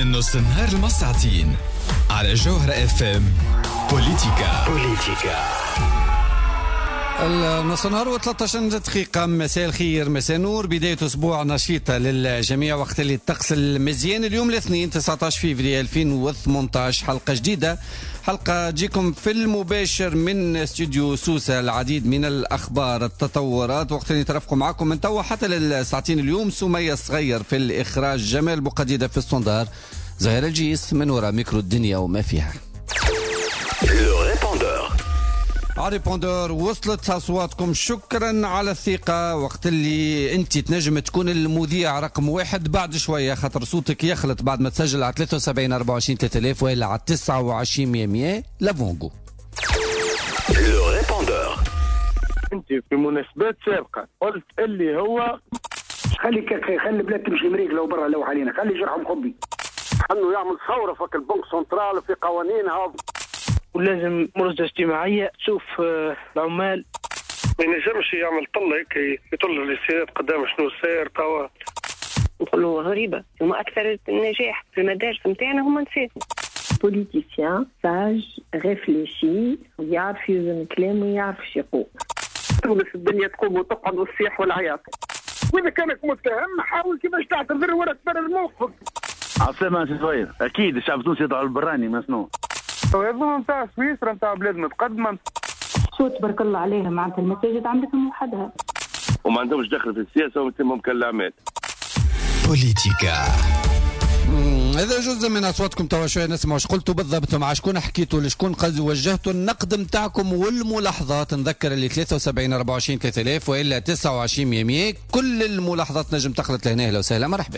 من نص النهار المساعتين على جوهرة اف ام. بوليتيكا النص نهار و13 دقيقة. مساء الخير، مساء نور، بداية أسبوع نشيطة للجميع. وقت اللي الطقس المزيان اليوم الاثنين 19 فبراير 2018. حلقة جديدة، حلقة تجيكم في المباشر من استوديو سوسة. العديد من الأخبار، التطورات، وقت اللي نترافقوا معكم من توا حتى للساعتين. اليوم سمية صغير في الإخراج، جمال بقديدة في الصندار، زهير الجيس من وراء ميكرو الدنيا وما فيها. ريبوندور وصلت أصواتكم، شكرا على الثقة. وقت اللي أنت تنجم تكون المذيع رقم واحد بعد شوية، خاطر صوتك يخلط بعد ما تسجل على 73 24 3000 وإلا على 29 100 لافونغو. أنت في مناسبات سابقة قلت اللي هو خلي بلاد تمشي مريق لو برا لو علينا، خلي جرحهم خبي أنه يعمل ثورة فك البنك سنترال في قوانينها، ولازم مرزة اجتماعية تشوف العمال. ما ينجمش يعمل طلة هيك يطل الاستعداد قدام شنو ساير توا. نقولوا غريبة، هما أكثر النجاح في المدارس نتاعنا هما نساء. بوليتيسيان ساج ريفليشي، يعرف يوزن كلام ويعرف ايش يقول. تونس الدنيا تقوم وتقعد والصياح والعياط، وإذا كانك متهم حاول كيفاش تعتذر ولا تبرر موقفك. عاصمة شوية أكيد الشعب التونسي يطلع البراني ما شنو. يظن نتاع سويسرا نتاع بلاد متقدمة. شو تبارك الله عليها، معناتها المساجد عندكم وحدها وما عندهمش دخل في السياسة ويتمهم كالأعمال. بوليتيكا. هذا جزء من اصواتكم. توا شويه نسمعوا ايش قلتوا بالضبط، مع شكون حكيتوا، لشكون وجهتوا النقد نتاعكم والملاحظات. نذكر اللي 73 24 3000 والا 29 100. كل الملاحظات نجم تخلط لهنا. اهلا وسهلا، مرحبا.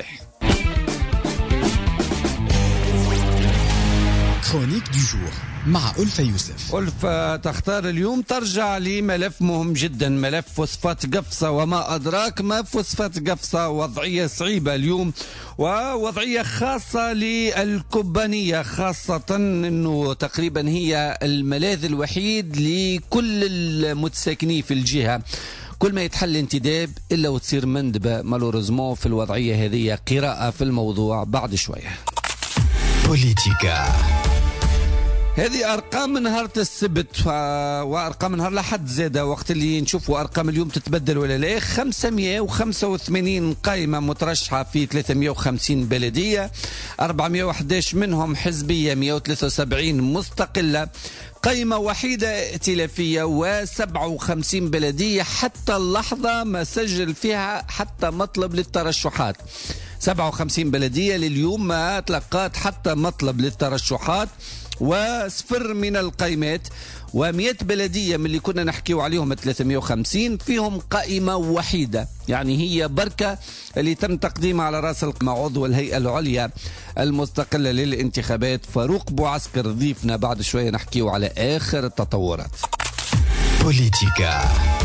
كرونيك دو جور مع ألفة يوسف. ألفة تختار اليوم ترجع لملف مهم جدا، ملف فوسفات قفصة. وما أدراك ما فوسفات قفصة. وضعية صعيبة اليوم، ووضعية خاصة للكوبانية، خاصة أنه تقريبا هي الملاذ الوحيد لكل المتساكنين في الجهة. كل ما يتحل انتداب إلا وتصير مندبة مالوريزمون في الوضعية هذه. قراءة في الموضوع بعد شوية. بوليتيكا. هذه أرقام نهار السبت وأرقام نهار الأحد زادة. وقت اللي نشوفوا أرقام اليوم تتبدل ولا لا. 585 قائمة مترشحة في 350 بلدية، 411 منهم حزبية، 173 مستقلة، قائمة وحيدة ائتلافية، و57 بلدية حتى اللحظة ما سجل فيها حتى مطلب للترشحات. 57 بلدية لليوم ما تلقات حتى مطلب للترشحات، وصفر من القائمات. و100 بلدية من اللي كنا نحكيو عليهم 350 فيهم قائمة وحيدة. يعني هي بركة اللي تم تقديمها على رأس عضو الهيئة العليا المستقلة للانتخابات فاروق بوعسكر. ضيفنا بعد شوية نحكيو على آخر التطورات. بوليتيكا.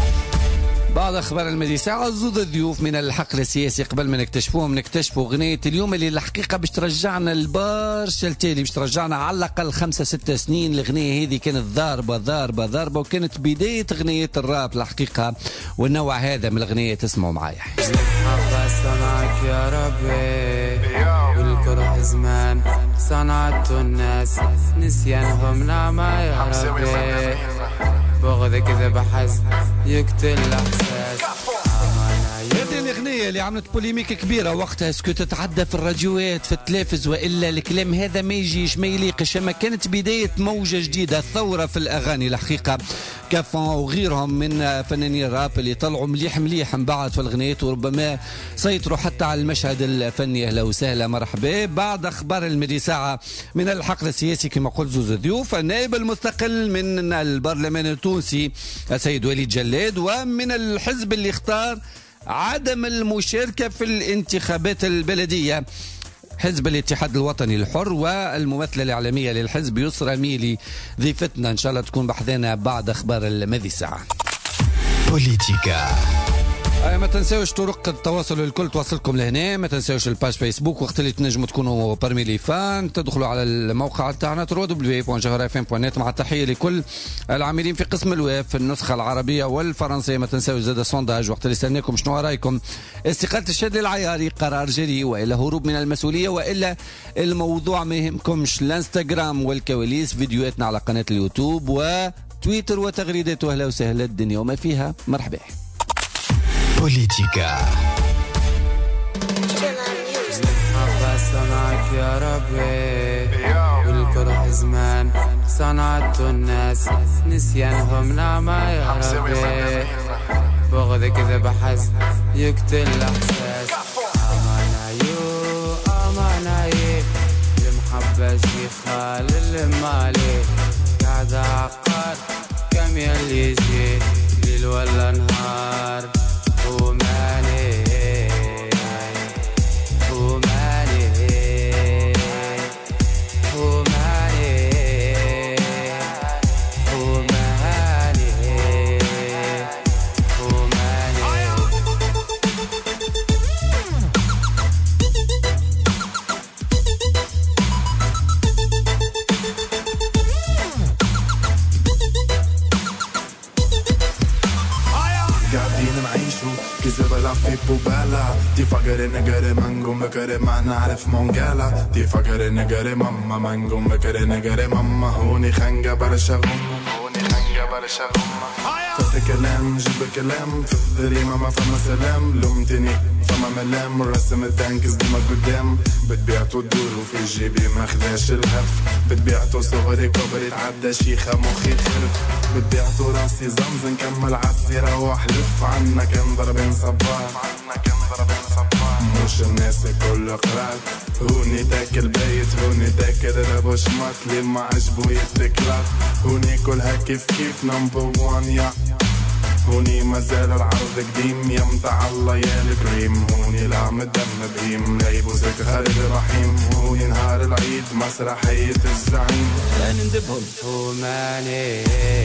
بعد أخبار المدي ساعة زود ضيوف من الحقل السياسي. قبل ما نكتشفوا غنية اليوم اللي الحقيقة باش ترجعنا البارشة التالي، باش ترجعنا على الأقل 5-6 سنين. الغنية هذه كانت ضاربة وكانت بداية غنية الراب الحقيقة. والنوع هذا من الغنية تسمعوا معايا. صنعك يا ربي والكره زمان، صنعت الناس نسيانهم نعمة يا ربي، بغض كذب حزن يقتل الأحساس. هذه الأغنية اللي عملت بوليميك كبيرة وقتها، اسكو تتعدى في الراديوات في التلفز، وإلا الكلام هذا ما يجيش ما يليقش. أما كانت بداية موجة جديدة، ثورة في الأغاني الحقيقة. كافون وغيرهم من فنانين الراب اللي طلعوا مليح من بعد في الغنيات، وربما سيطروا حتى على المشهد الفني. أهلا وسهلا، مرحبا. بعد أخبار المدي ساعة من الحقل السياسي كما قلت زوز ضيوف. النائب المستقل من البرلمان التونسي السيد وليد جلاد، ومن الحزب اللي اختار عدم المشاركة في الانتخابات البلدية حزب الاتحاد الوطني الحر، والممثلة الإعلامية للحزب يسرى ميلي ضيفتنا إن شاء الله تكون بحذنا بعد أخبار المذي ساعة. بوليتيكا. ما تنساوش طرق التواصل الكل توصلكم لهنا. ما تنساوش الباج فيسبوك وقت اللي تنجموا تكونوا برمي لي فان تدخلوا على الموقع تاعنا www.jawharfm.net. مع التحيه لكل العاملين في قسم الويب في النسخه العربيه والفرنسيه. ما تنساوش زاد سونداج وقت اللي استناكم شنو رايكم. استقاله الشاذلي العياري قرار جريء والا هروب من المسؤوليه والا الموضوع ما يهمكمش. الانستغرام والكواليس فيديوهاتنا على قناه اليوتيوب وتويتر وتغريدات. واهلا وسهلا الدنيا وما فيها. مرحبا. بوليتيكا صنعك يا ربي والكره زمان صنعت الناس نسيانهم نعمة يا ربي بغض كذب حس يقتل الأحساس أمانايو المحبة شيخة للمالي قاعد عقار كم يلي يجي ليل ولا نهار وماني في بوبالا دي فقر نقر مانجو مكر ما نعرف مونجالا دي فقر نقر ماما مانجو مكر نقر ماما هوني خنقة برشا غمة فتح كلام جيب كلام في الذريمة ما فما سلام لومتني فما ملام رسم التنكس ديما قدام بتبيعتو تدور وفي جيبي ما خذاش الهف بتبيعتو صغري كبري تعدى شيخة مخي خرف بتبيعتو راسي زمزم كمل عسي روح لف عنا كان ضربين صبار مش الناس كل قرار هوني تاكل بيت هوني تاكل ربو شمات لي ما عجبو يتكلات هوني كلها كيف نمبر وان يا هوني مازال العرض قديم يا متاع الله يا الكريم هوني لعم الدم بهيم لا يبوسك خالد رحيم هوني نهار العيد مسرحية الزعيم لا نندبهم وماني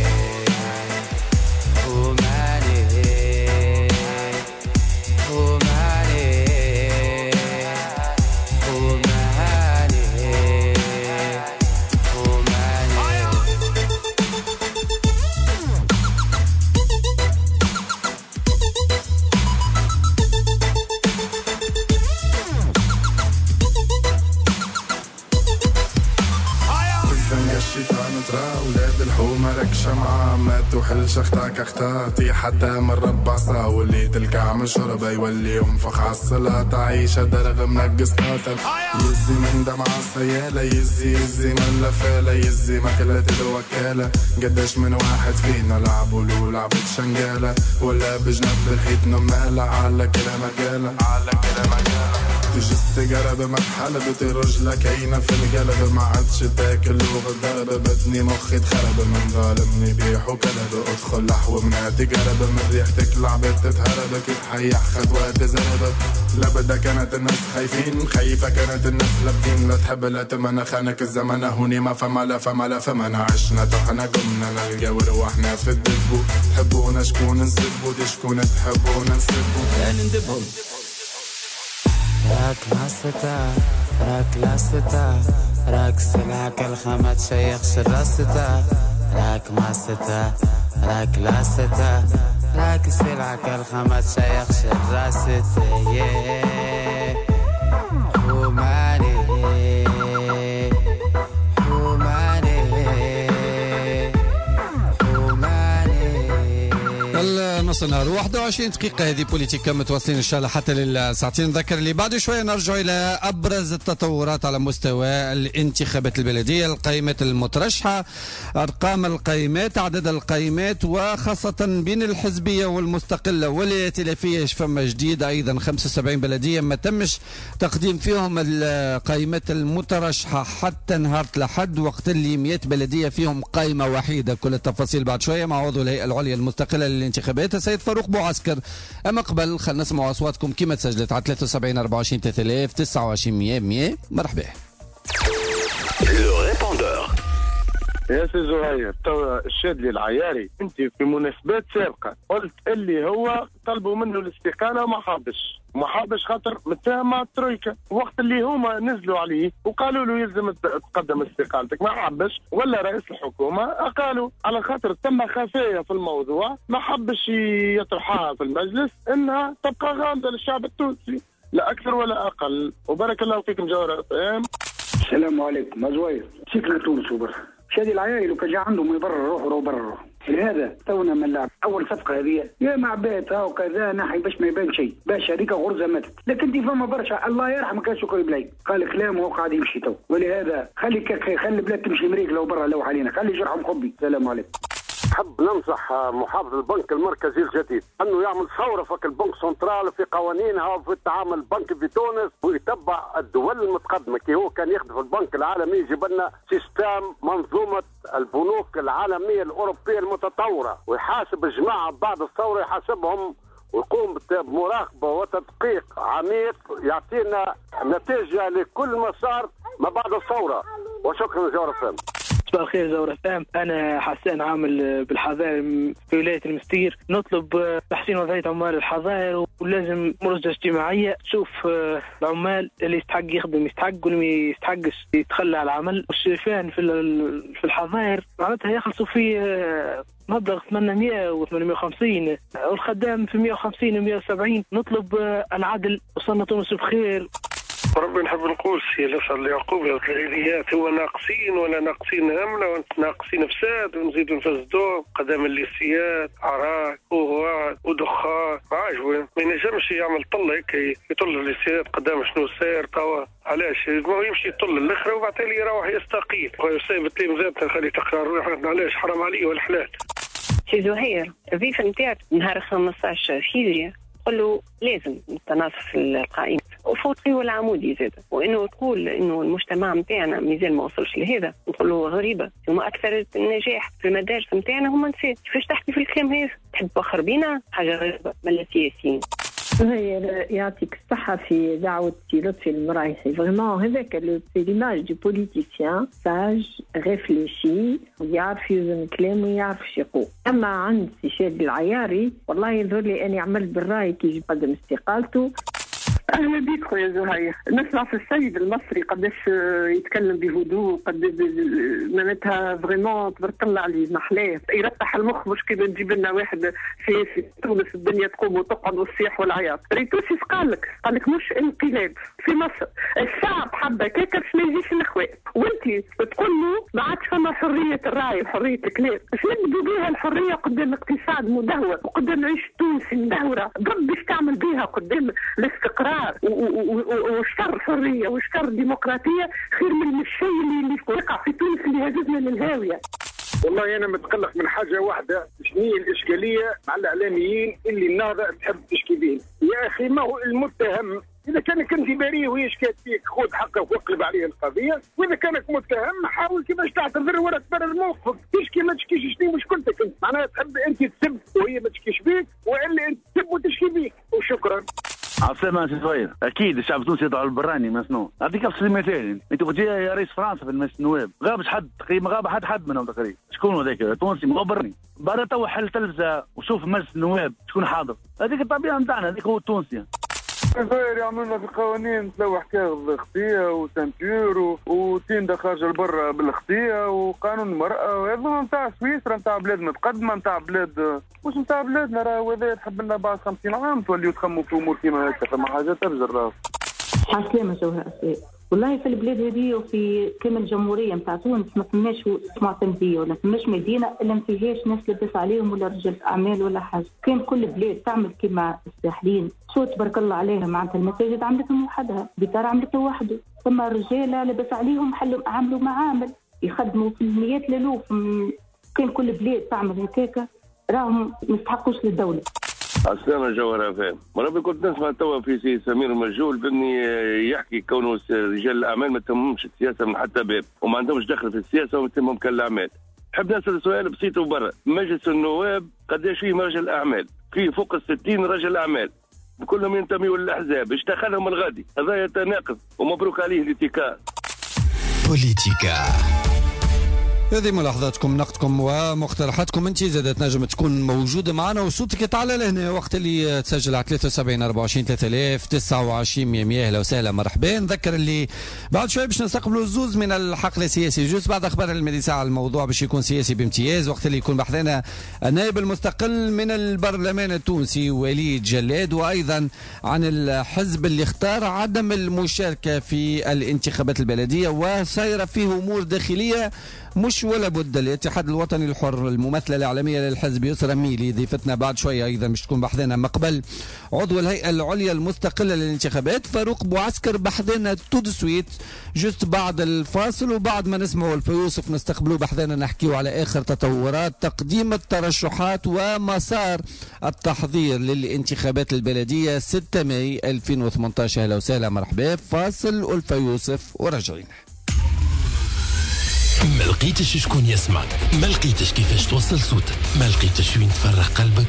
ولاد الحومة رك شمعة ما توحلش اختك اختاتي حتى من ربع ساعة واللي تلقى مشربة يولي ينفخ عالصلاة عيشة درغ منقص قاتل يزي من دمع السيالة يزي من لفالة يزي مكلة الوكالة قداش من واحد فينا لعبوا له لعبة شنقالة ولا بجنب الحيط نمالة على كلا مقالة تجي السيجارة بمكحلة بترجلك عينة في القلب ما عادش تاكل وغضرب بدني مخي تخرب من ظالمني بيح وكلب ادخل لحو مناتي قرب من ريحتك لعبت تتهرب كيف حيح خطوات زربت لبدا كانت الناس خايفين خايفة كانت الناس لابدين لا تحب لا تمنى خانك الزمن هوني ما فما عشنا طحنا قمنا نلقى وروحنا في الدبو تحبونا شكون نسبو دي شكون تحبونا نسبو لا نندبهم راك ماستا راك لاستا راك سلعك الخمات شيخ شراستا راك ماستا راك لاستا راك سلعك الخمات شيخ شراستا وماني نص النهار 21 دقيقة. هذه بوليتيكا متواصلين إن شاء الله حتى للساعتين. نذكر اللي بعد شوية نرجع إلى أبرز التطورات على مستوى الانتخابات البلدية، القائمات المترشحة، أرقام القائمات، عدد القائمات، وخاصة بين الحزبية والمستقلة والائتلافية إيش فما جديد. أيضا 75 بلدية ما تمش تقديم فيهم القائمات المترشحة حتى نهار الأحد، وقت اللي 100 بلدية فيهم قائمة وحيدة. كل التفاصيل بعد شوية مع عضو الهيئة العليا المستقلة للانتخابات السيد فاروق بوعسكر. أما قبل خلينا نسمعوا أصواتكم كما تسجلت على 73 24 3000 29 100 100. مرحبا. يا سي زهير توا الشادلي العياري انت في مناسبات سابقه قلت اللي هو طلبوا منه الاستقاله وما حابش خاطر متهم مع الترويكا، وقت اللي هما نزلوا عليه وقالوا له يلزم تقدم استقالتك ما حبش، ولا رئيس الحكومه قالوا على خاطر تم خفايا في الموضوع ما حبش يطرحها في المجلس انها تبقى غامضه للشعب التونسي لا اكثر ولا اقل. وبارك الله فيكم جوهر FM. السلام عليكم مزوير سكنة تونس وبرا شادي العيائي لو كان جا عندهم يبرر روح برا لهذا تونا من اللعب اول صفقه هذه يا معباتها وكذا ناحي باش ما يبان شيء باش هذيك غرزه ماتت، لكن دي فما برشا الله يرحمك شكري بلاي قال كلام وهو قاعد يمشي تو، ولهذا خلي البلاد تمشي مريق لو برا لو علينا خلي جرحهم خبي. السلام عليكم. حب ننصح محافظ البنك المركزي الجديد انه يعمل ثوره في البنك سنترال في قوانينها وفي التعامل البنكي في تونس ويتبع الدول المتقدمه كي هو كان يخدم في البنك العالمي يجيب لنا سيستم منظومه البنوك العالميه الاوروبيه المتطوره ويحاسب الجماعه بعد الثوره يحاسبهم ويقوم بمراقبه وتدقيق عميق يعطينا نتيجه لكل مسار ما بعد الثوره. وشكرا جوهر FM. مساء الخير جوهر FM. انا حسان عامل بالحظائر في ولايه المستير، نطلب تحسين وضعيه عمال الحظائر ولازم مرجة اجتماعيه تشوف العمال اللي يستحق يخدم يستحق واللي ما يستحقش يتخلى على العمل. والشرفان في الحظائر معناتها يخلصوا في مبلغ 800 و 850 والخدام في 150 و 170. نطلب العدل وصلنا تونس بخير. ربي نحب نقول سي نسأل العقوبة والتغييرات هو ناقصين ولا ناقصين أمنا وناقصين فساد ونزيدوا نفسدوا قدام الليسيات عراك وهوات ودخان عاجبه ما ينجمش يعمل طلة هيك يطل الليسيات قدام شنو ساير توا علاش ما يمشي يطل الاخرى وبعد تالي يروح يستقيل ويسايب التيم زاد نخلي تقرار روحنا علاش حرام عليه والحلال. سي زهير الوظيفة نتاعك نهار 15 هجرية قلوا لازم التناصف القائم وفوقي والعمودي زاد، وانه تقول انه المجتمع نتاعنا مازال ما وصلش لهذا نقولوا غريبه. هما اكثر النجاح في المدارس نتاعنا هما نساء، كيفاش تحكي في الكلام هذا؟ تحب تفخر بينا حاجه غريبه من السياسيين. هي يعطيك الصحة في دعوة لطفي المرايحي. فريمون هذاك سي ليماج دو بوليتيسيان ساج ريفليشي ويعرف يوزن كلامه ويعرف اش يقول. اما عند سي شادي العياري والله يظهر لي اني عملت بالراي كي يقدم استقالته. اهلا بك خويا زهير. نسمع في السيد المصري قداش يتكلم بهدوء قداش معناتها فريمون تبارك الله عليه محلاه يرتاح المخ، مش كذا نجيب لنا واحد في تونس الدنيا تقوم وتقعد والصياح والعياط. ريتوسي قال لك مش انقلاب في مصر الشعب حبه كيكا باش ما يجيش الاخوان وانت تقول له ما عادش فما حريه الراي وحريه الكلام. باش نبدو بها الحريه قدام اقتصاد مدهور وقدام عيش تونسي مدهوره ضد باش تعمل بها قدام الاستقرار وشر حريه وشر ديمقراطيه خير من الشيء اللي وقع في تونس اللي هززنا للهاويه. والله انا متقلق من حاجه واحده، شنو هي الاشكاليه مع الاعلاميين اللي النهضه تحب تشكي بهم؟ يا اخي ما هو المتهم اذا كانك انت بريء ويشكي فيك خذ حقك واقلب عليه القضيه، واذا كانك متهم حاول كيفاش تعتذر ولا تبرر موقفك. تشكي ما تشكيش شنو مشكلتك انت؟ معناها تحب انت تسب وهي ما تشكيش بيك والا انت تسب وتشكي بيك. وشكرا. عسلامة سي زهير. اكيد الشعب التونسي يدعو البراني ما شنو. نعطيك ابسط مثال، انت قلت يا رئيس فرنسا في المجلس النواب غابش حد تقريبا، غاب حد منهم تقريبا. شكون هذاك تونسي مغبرني برا تو حل تلفزه وشوف مجلس النواب شكون حاضر. هذيك الطبيعه نتاعنا، هذيك هو التونسي. الجزائر يعملوا في القوانين تلوح كاغذ بالخطيه وسنتور وتين خارج البر بالخطيه وقانون المراه، هذا نتاع سويسرا نتاع بلاد متقدمه نتاع بلاد مش نتاع بلادنا. راه هذا تحب لنا بعد 50 عام توليو تخموا في امور كيما هكا، فما حاجه ترجع راه. عسلامة جوهر أسئلة. والله في البلاد هذه وفي كامل الجمهوريه نتاع تونس ما فماش معتمديه ولا فماش مدينه الا ما فيهاش ناس لبس عليهم ولا رجال اعمال ولا حاجه. كان كل بلاد تعمل كما الساحلين شو تبارك الله عليها، معناتها المساجد عملتهم وحدها، بيتار عملته وحده، ثم رجاله لبس عليهم عملوا معامل يخدموا في المئات الالوف. كان كل بلاد تعمل هكاكا راهم ما يستحقوش للدوله. عسلامة جوهر FM. مرة كنت نسمع توا في سي سمير المجهول بني يحكي كونه رجال الأعمال ما تهمهمش السياسة من حتى باب وما عندهمش دخل في السياسة وما تهمهم كالأعمال. حب نسأل سؤال بسيط وبرا، مجلس النواب قداش فيه رجل أعمال؟ فيه فوق 60 رجل أعمال كلهم ينتميوا للأحزاب، اشتغلهم الغادي، هذا يتناقض ومبروك عليه الاتكاء. بوليتيكا هذه ملاحظاتكم، نقدكم ومقترحاتكم. انت زادت نجم تكون موجوده معنا وصوتك يتعلى لهنا وقت اللي تسجل على 73 24 3000 29 100. اهلا وسهلا مرحبا. نذكر اللي بعد شوي باش نستقبلوا الزوز من الحقل السياسي، جوز بعد اخبار الميدي ساعه الموضوع باش يكون سياسي بامتياز، وقت اللي يكون بحثنا النائب المستقل من البرلمان التونسي وليد جلاد، وايضا عن الحزب اللي اختار عدم المشاركه في الانتخابات البلديه وسايره فيه امور داخليه مش ولا بد. الاتحاد الوطني الحر الممثله الاعلاميه للحزب يسرى ميلي ضيفتنا بعد شويه ايضا باش تكون بحثنا مقبل عضو الهيئه العليا المستقله للانتخابات فاروق بوعسكر بحثنا تو دو سويت جست بعد الفاصل، وبعد ما نسمعوا الفيوسف نستقبلوا بحثنا نحكيوا على اخر تطورات تقديم الترشحات ومسار التحضير للانتخابات البلديه 6 ماي 2018. اهلا وسهلا مرحبا. فاصل والفيوسف وراجعين. ما لقيتش شكون يسمعك، ما لقيتش كيفاش توصل صوتك، ما لقيتش وين تفرغ قلبك.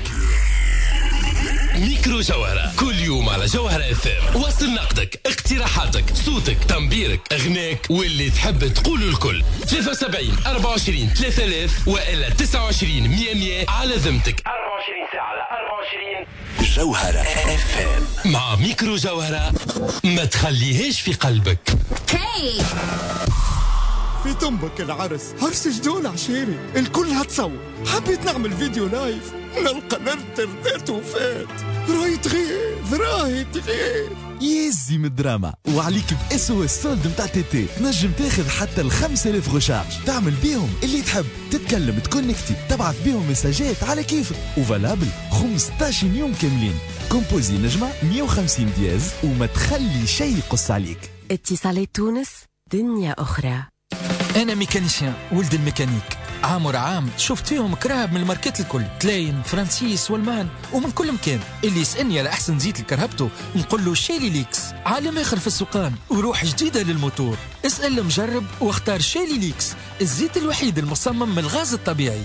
ميكرو جوهرة كل يوم على جوهرة FM. وصل نقدك، اقتراحاتك، صوتك، تنبيرك، اغناك واللي تحب تقوله الكل. 73 24 3000 والا 29 100 على ذمتك. 24 ساعة على 24 جوهرة FM. مع ميكرو جوهرة ما تخليهاش في قلبك. هاي في تنبك العرس، عرس جدول عشيري، الكل هتصور. حبيت نعمل فيديو لايف نلقى الانترنت وفات. راهي تغير يزي من الدراما. وعليك بSOS سولد متاع تيتي تنجم تاخذ حتى 5000 غشاش تعمل بيهم اللي تحب، تتكلم تكونكتي تبعث بيهم مساجات على كيفك وفالابل 15 يوم كاملين. كومبوزي نجمة 150 دياز وما تخلي شيء يقص عليك. اتصالات تونس دنيا أخرى. أنا ميكانيسيان ولد الميكانيك، عام ورا عام شفت فيهم كراب من الماركات الكل، تلاين فرانسيس والمان ومن كل مكان. اللي يسألني على أحسن زيت لكرهبته نقول له شيلي ليكس، عالم آخر في السوقان وروح جديدة للموتور. اسأل المجرب واختار شيلي ليكس، الزيت الوحيد المصمم من الغاز الطبيعي.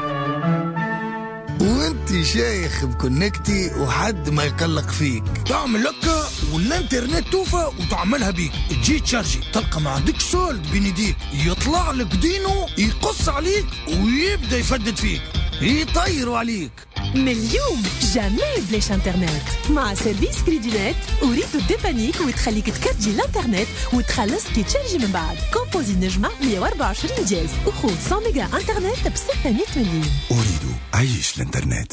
وانت شايخ بكونكتي وحد ما يقلق فيك، تعمل لك والانترنت توفى وتعملها بيك، تجي تشارجي تلقى ما عندك سولد بين يديك، يطلع لك دينو يقص عليك ويبدا يفدد فيك، يطيروا عليك. من اليوم جامي بلاش انترنت مع سيرفيس كريدينات، وريتو ديبانيك وتخليك تكرجي الانترنت وتخلص كي تشارجي من بعد. كومبوزي نجمة 124 دياز وخذ 100 ميجا انترنت ب 600 مليون. أريد عيش الانترنت.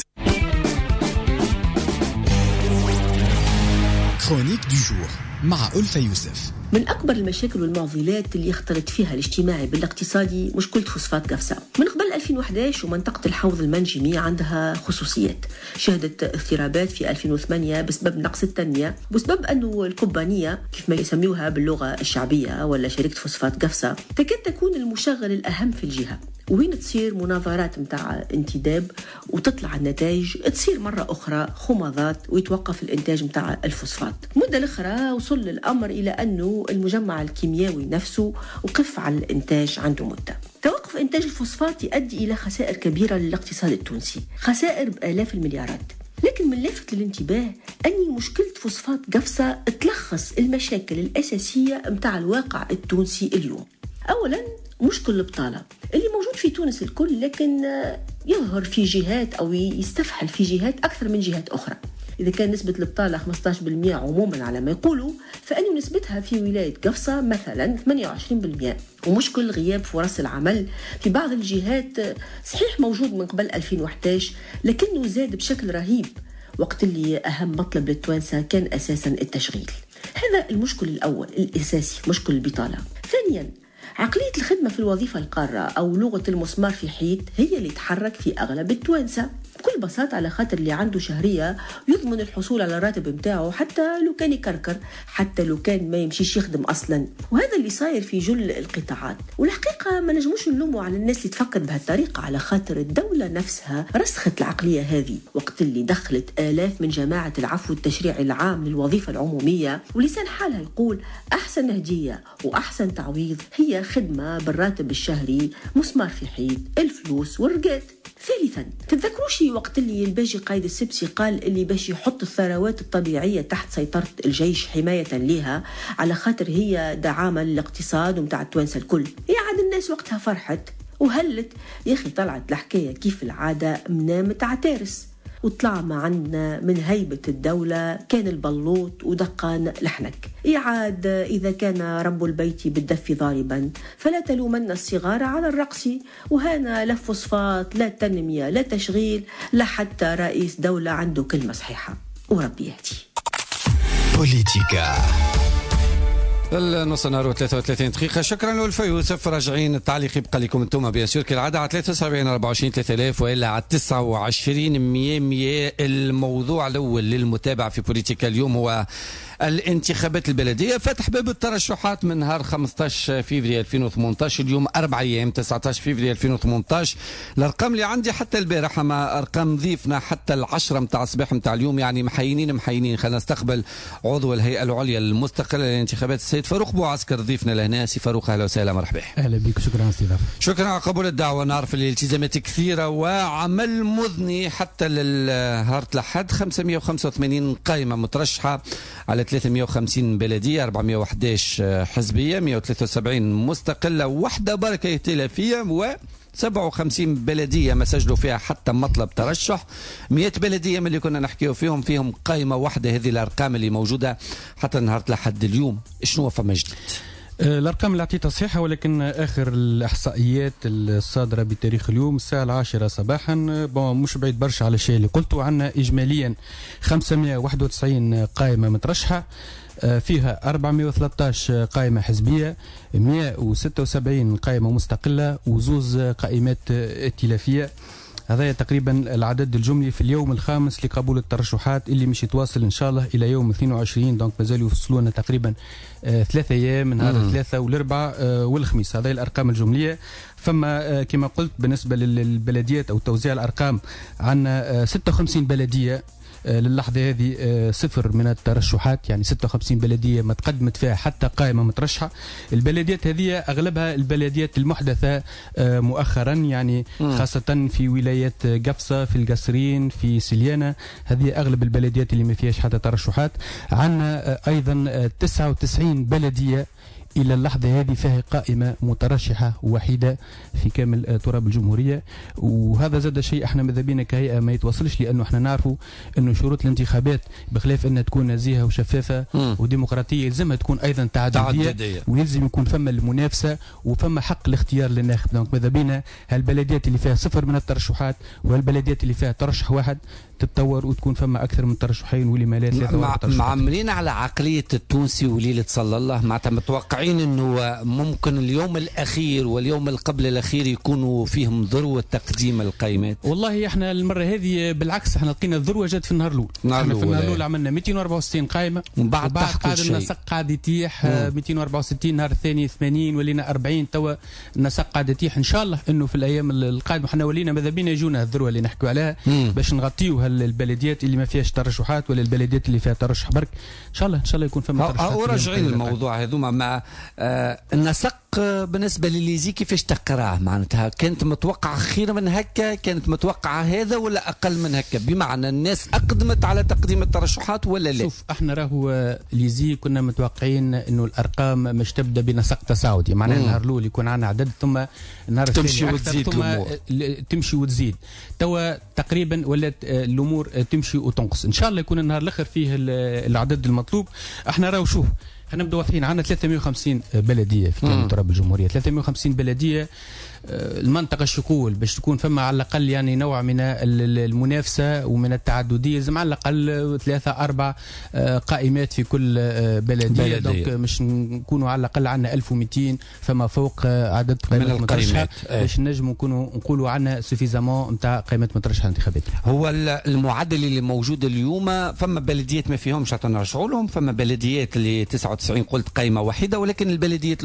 كرونيك دو جور مع ألفة يوسف. من أكبر المشاكل والمعضلات اللي يختلط فيها الاجتماعي بالاقتصادي مشكلة فوسفات قفصة. من قبل 2011 ومنطقة الحوض المنجمي عندها خصوصيات، شهدت اضطرابات في 2008 بسبب نقص التنمية، بسبب أنه الكومبانية كيف ما يسميوها باللغة الشعبية ولا شركة فوسفات قفصة تكاد تكون المشغل الأهم في الجهة، وين تصير مناظرات متاع انتداب وتطلع النتائج تصير مرة أخرى خماضات ويتوقف الإنتاج متاع الفوسفات. مدة الأخرى وصل الأمر إلى أنه المجمع الكيميائي نفسه وقف على الإنتاج عنده مدة. توقف إنتاج الفوسفات يؤدي إلى خسائر كبيرة للاقتصاد التونسي، خسائر بآلاف المليارات. لكن من لافت للانتباه أن مشكلة فوسفات قفصة تلخص المشاكل الأساسية متاع الواقع التونسي اليوم. أولاً مشكل البطالة اللي موجود في تونس الكل، لكن يظهر في جهات أو يستفحل في جهات أكثر من جهات أخرى. إذا كان نسبة البطالة 15% عموما على ما يقولوا، فإن نسبتها في ولاية قفصة مثلا 28%. ومشكل غياب فرص العمل في بعض الجهات صحيح موجود من قبل 2011 لكنه زاد بشكل رهيب، وقت اللي أهم مطلب للتوانسة كان أساسا التشغيل. هذا المشكل الأول الأساسي، مشكل البطالة. ثانيا عقلية الخدمة في الوظيفة القارة أو لغة المسمار في حيط هي اللي تحرك في أغلب التوانسة بكل بساطة، على خاطر اللي عنده شهرية يضمن الحصول على الراتب متاعه حتى لو كان يكركر، حتى لو كان ما يمشيش يخدم أصلا. وهذا اللي صاير في جل القطاعات. والحقيقة ما نجموش نلوموا على الناس اللي تفكر بهالطريقة، على خاطر الدولة نفسها رسخت العقلية هذه وقت اللي دخلت آلاف من جماعة العفو التشريعي العام للوظيفة العمومية، ولسان حالها يقول أحسن هدية وأحسن تعويض هي خدمة بالراتب الشهري، مسمار في حيط، الفلوس والرقاد. ثالثا تتذكروش وقت اللي الباجي قايد السبسي قال اللي باش يحط الثروات الطبيعية تحت سيطرة الجيش حماية لها، على خاطر هي دعامة للاقتصاد ومتاع التوانسة الكل. عاد الناس وقتها فرحت وهلت يا أخي طلعت الحكاية كيف العادة منامة عتارس، وطلع معنا من هيبة الدولة كان البلوط ودقان لحنك. إعاد إذا كان رب البيت بالدف ضاربا فلا تلومن الصغار على الرقص، وهنا لا فوسفات لا تنمية لا تشغيل لا حتى رئيس دولة عنده كلمة صحيحة، وربي يهدي. بوليتيكا النص نهار 33 دقيقة. شكرا لولفا يوسف. راجعين التعليق يبقى لكم انتم بيان سور كالعادة على 73 24 3000 والا على 29 100. الموضوع الأول للمتابعة في بوليتيكا اليوم هو الانتخابات البلدية. فتح باب الترشحات من نهار 15 فيفري 2018، اليوم 4 أيام 19 فيفري 2018. الأرقام اللي عندي حتى البارحة مع أرقام ضيفنا حتى 10 متاع الصباح متاع اليوم، يعني محينين. خلينا نستقبل عضو الهيئة العليا المستقلة للانتخابات السيد فاروق بوعسكر ضيفنا لهنا. سي فاروق أهلا وسهلا مرحبا. أهلا بك، شكرا استضافة. شكرا على قبول الدعوة. نعرف الالتزامات كثيرة وعمل مضني حتى للنهار الأحد. 585 قائمة مترشحة على 350 بلدية، 411 حزبية، 173 مستقلة، وحدة بركة ائتلافية، و 57 بلدية ما سجلوا فيها حتى مطلب ترشح. 100 بلدية من اللي كنا نحكيو فيهم قائمة واحدة. هذه الأرقام اللي موجودة حتى نهار الأحد اليوم. شنو فما جديد؟ الأرقام اللي أعطيتها صحيحة، ولكن آخر الإحصائيات الصادرة بتاريخ اليوم الساعة 10 صباحا مش بعيد برشا على الشيء اللي قلته. عنا إجماليا 591 قائمة مترشحة، فيها 413 قائمة حزبية، 176 قائمة مستقلة، وزوز قائمات ائتلافية. هذا تقريبا العدد الجملي في اليوم الخامس لقبول الترشحات اللي مش يتواصل ان شاء الله الى يوم 22. دونك مازالوا يفصلونا تقريبا 3 ايام من نهار الثلاثاء والاربعاء والخميس. هذه الارقام الجمليه. فما كما قلت بالنسبه للبلديات او توزيع الارقام، عندنا 56 بلديه للحظة هذه صفر من الترشحات، يعني 56 بلدية ما تقدمت فيها حتى قائمة مترشحة. البلديات هذه أغلبها البلديات المحدثة مؤخرا، يعني خاصة في ولاية قفصة، في القصرين، في سليانة. هذه أغلب البلديات اللي ما فيهاش حتى ترشحات. عندنا أيضا 99 بلدية إلى اللحظة هذه فيها قائمة مترشحة وحيدة في كامل تراب الجمهورية. وهذا زاد شيء احنا ماذا بينا كهيئة ما يتوصلش، لأنه احنا نعرفوا أنه شروط الانتخابات بخلاف أنها تكون نزيهة وشفافة وديمقراطية يلزمها تكون أيضا تعددية، ويلزم يكون فما المنافسة وفما حق الاختيار للناخب. دونك ماذا بينا هالبلديات اللي فيها صفر من الترشحات وهالبلديات اللي فيها ترشح واحد تتطور وتكون فما أكثر من ترشحين ولي ما لا 3 معمرين على عقلية التونسي وليلة صلى الله، معناتها متوقعين أنه ممكن اليوم الأخير واليوم القبل الأخير يكونوا فيهم ذروة تقديم القائمات. والله احنا المرة هذه بالعكس احنا لقينا الذروة جات في النهار الأول. في النهار الأول عملنا 264 قائمة، وبعد قاعد النسق قاعد يتيح 264. نهار الثاني 80 ولينا 40. توا النسق قاعد يتيح. إن شاء الله أنه في الأيام القادمة احنا ولينا ماذا بينا يجونا الذروة اللي نحكوا عليها باش نغطيوها البلديات اللي ما فيهاش ترشحات ولا البلديات اللي فيها ترشح برك. ان شاء الله يكون فما ترشحات. وراجعين الموضوع هذوما مع النسق. بالنسبه لليزي كيفاش تقراه؟ معناتها كانت متوقعه خير من هكا؟ كانت متوقعه هذا ولا اقل من هكا؟ بمعنى الناس اقدمت على تقديم الترشحات ولا لا؟ شوف احنا راهو ليزي كنا متوقعين انه الارقام مش تبدا بنسق تصاعدي، معناها النهار الاول يكون عندنا عدد ثم النهار تمشي وتزيد ثم تمشي وتزيد. توا تقريبا ولات الامور تمشي وتنقص. ان شاء الله يكون النهار الاخر فيه العدد المطلوب. احنا راهو شوف احنا نبداو واضحين. عندنا 350 بلديه في كامل تراب الجمهوريه، 350 بلديه. المنطقه الشكول باش تكون فما على الاقل يعني نوع من المنافسه ومن التعدديه، لازم على الاقل 3-4 قائمات في كل بلديه. دونك مش نكونوا على الاقل عندنا 1200 فما فوق عدد قائمات مترشحه باش نجموا نقولوا عندنا سوفيزامون نتاع قائمات مترشحه انتخابات. هو المعدل اللي موجود اليوم فما بلديات ما فيهمش حتى نرجعوا لهم، فما بلديات اللي 99 قلت قائمه واحده، ولكن البلديات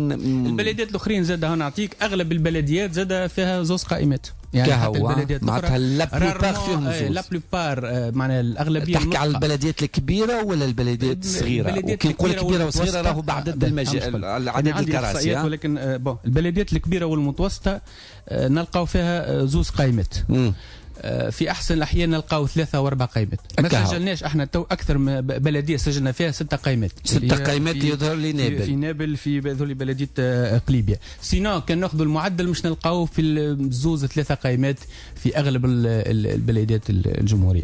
الاخرين زاد نعطيك اغلب البلديات زاد فيها زوز قائمات. يعني حتى البلديات معناتها لا فيهم زوز. لا بلوبار معناها الاغلبيه. تحكي على البلديات الكبيره ولا البلديات الصغيره؟ وكي نقول كبيره وصغيره راهو بعدد المجال عدد الكراسي. ولكن البلديات الكبيره والمتوسطه نلقاو فيها زوز قائمات. في احسن الاحيان نلقاو 3 و4 قائمات. ما سجلناش احنا تو اكثر من بلديه سجلنا فيها 6 قائمات. 6 قائمات يظهر لي نابل. في نابل في هذول بلديه قليبيه. سينو كان ناخذوا المعدل مش نلقاو في الزوز 3 قائمات في اغلب البلديات الجمهوريه.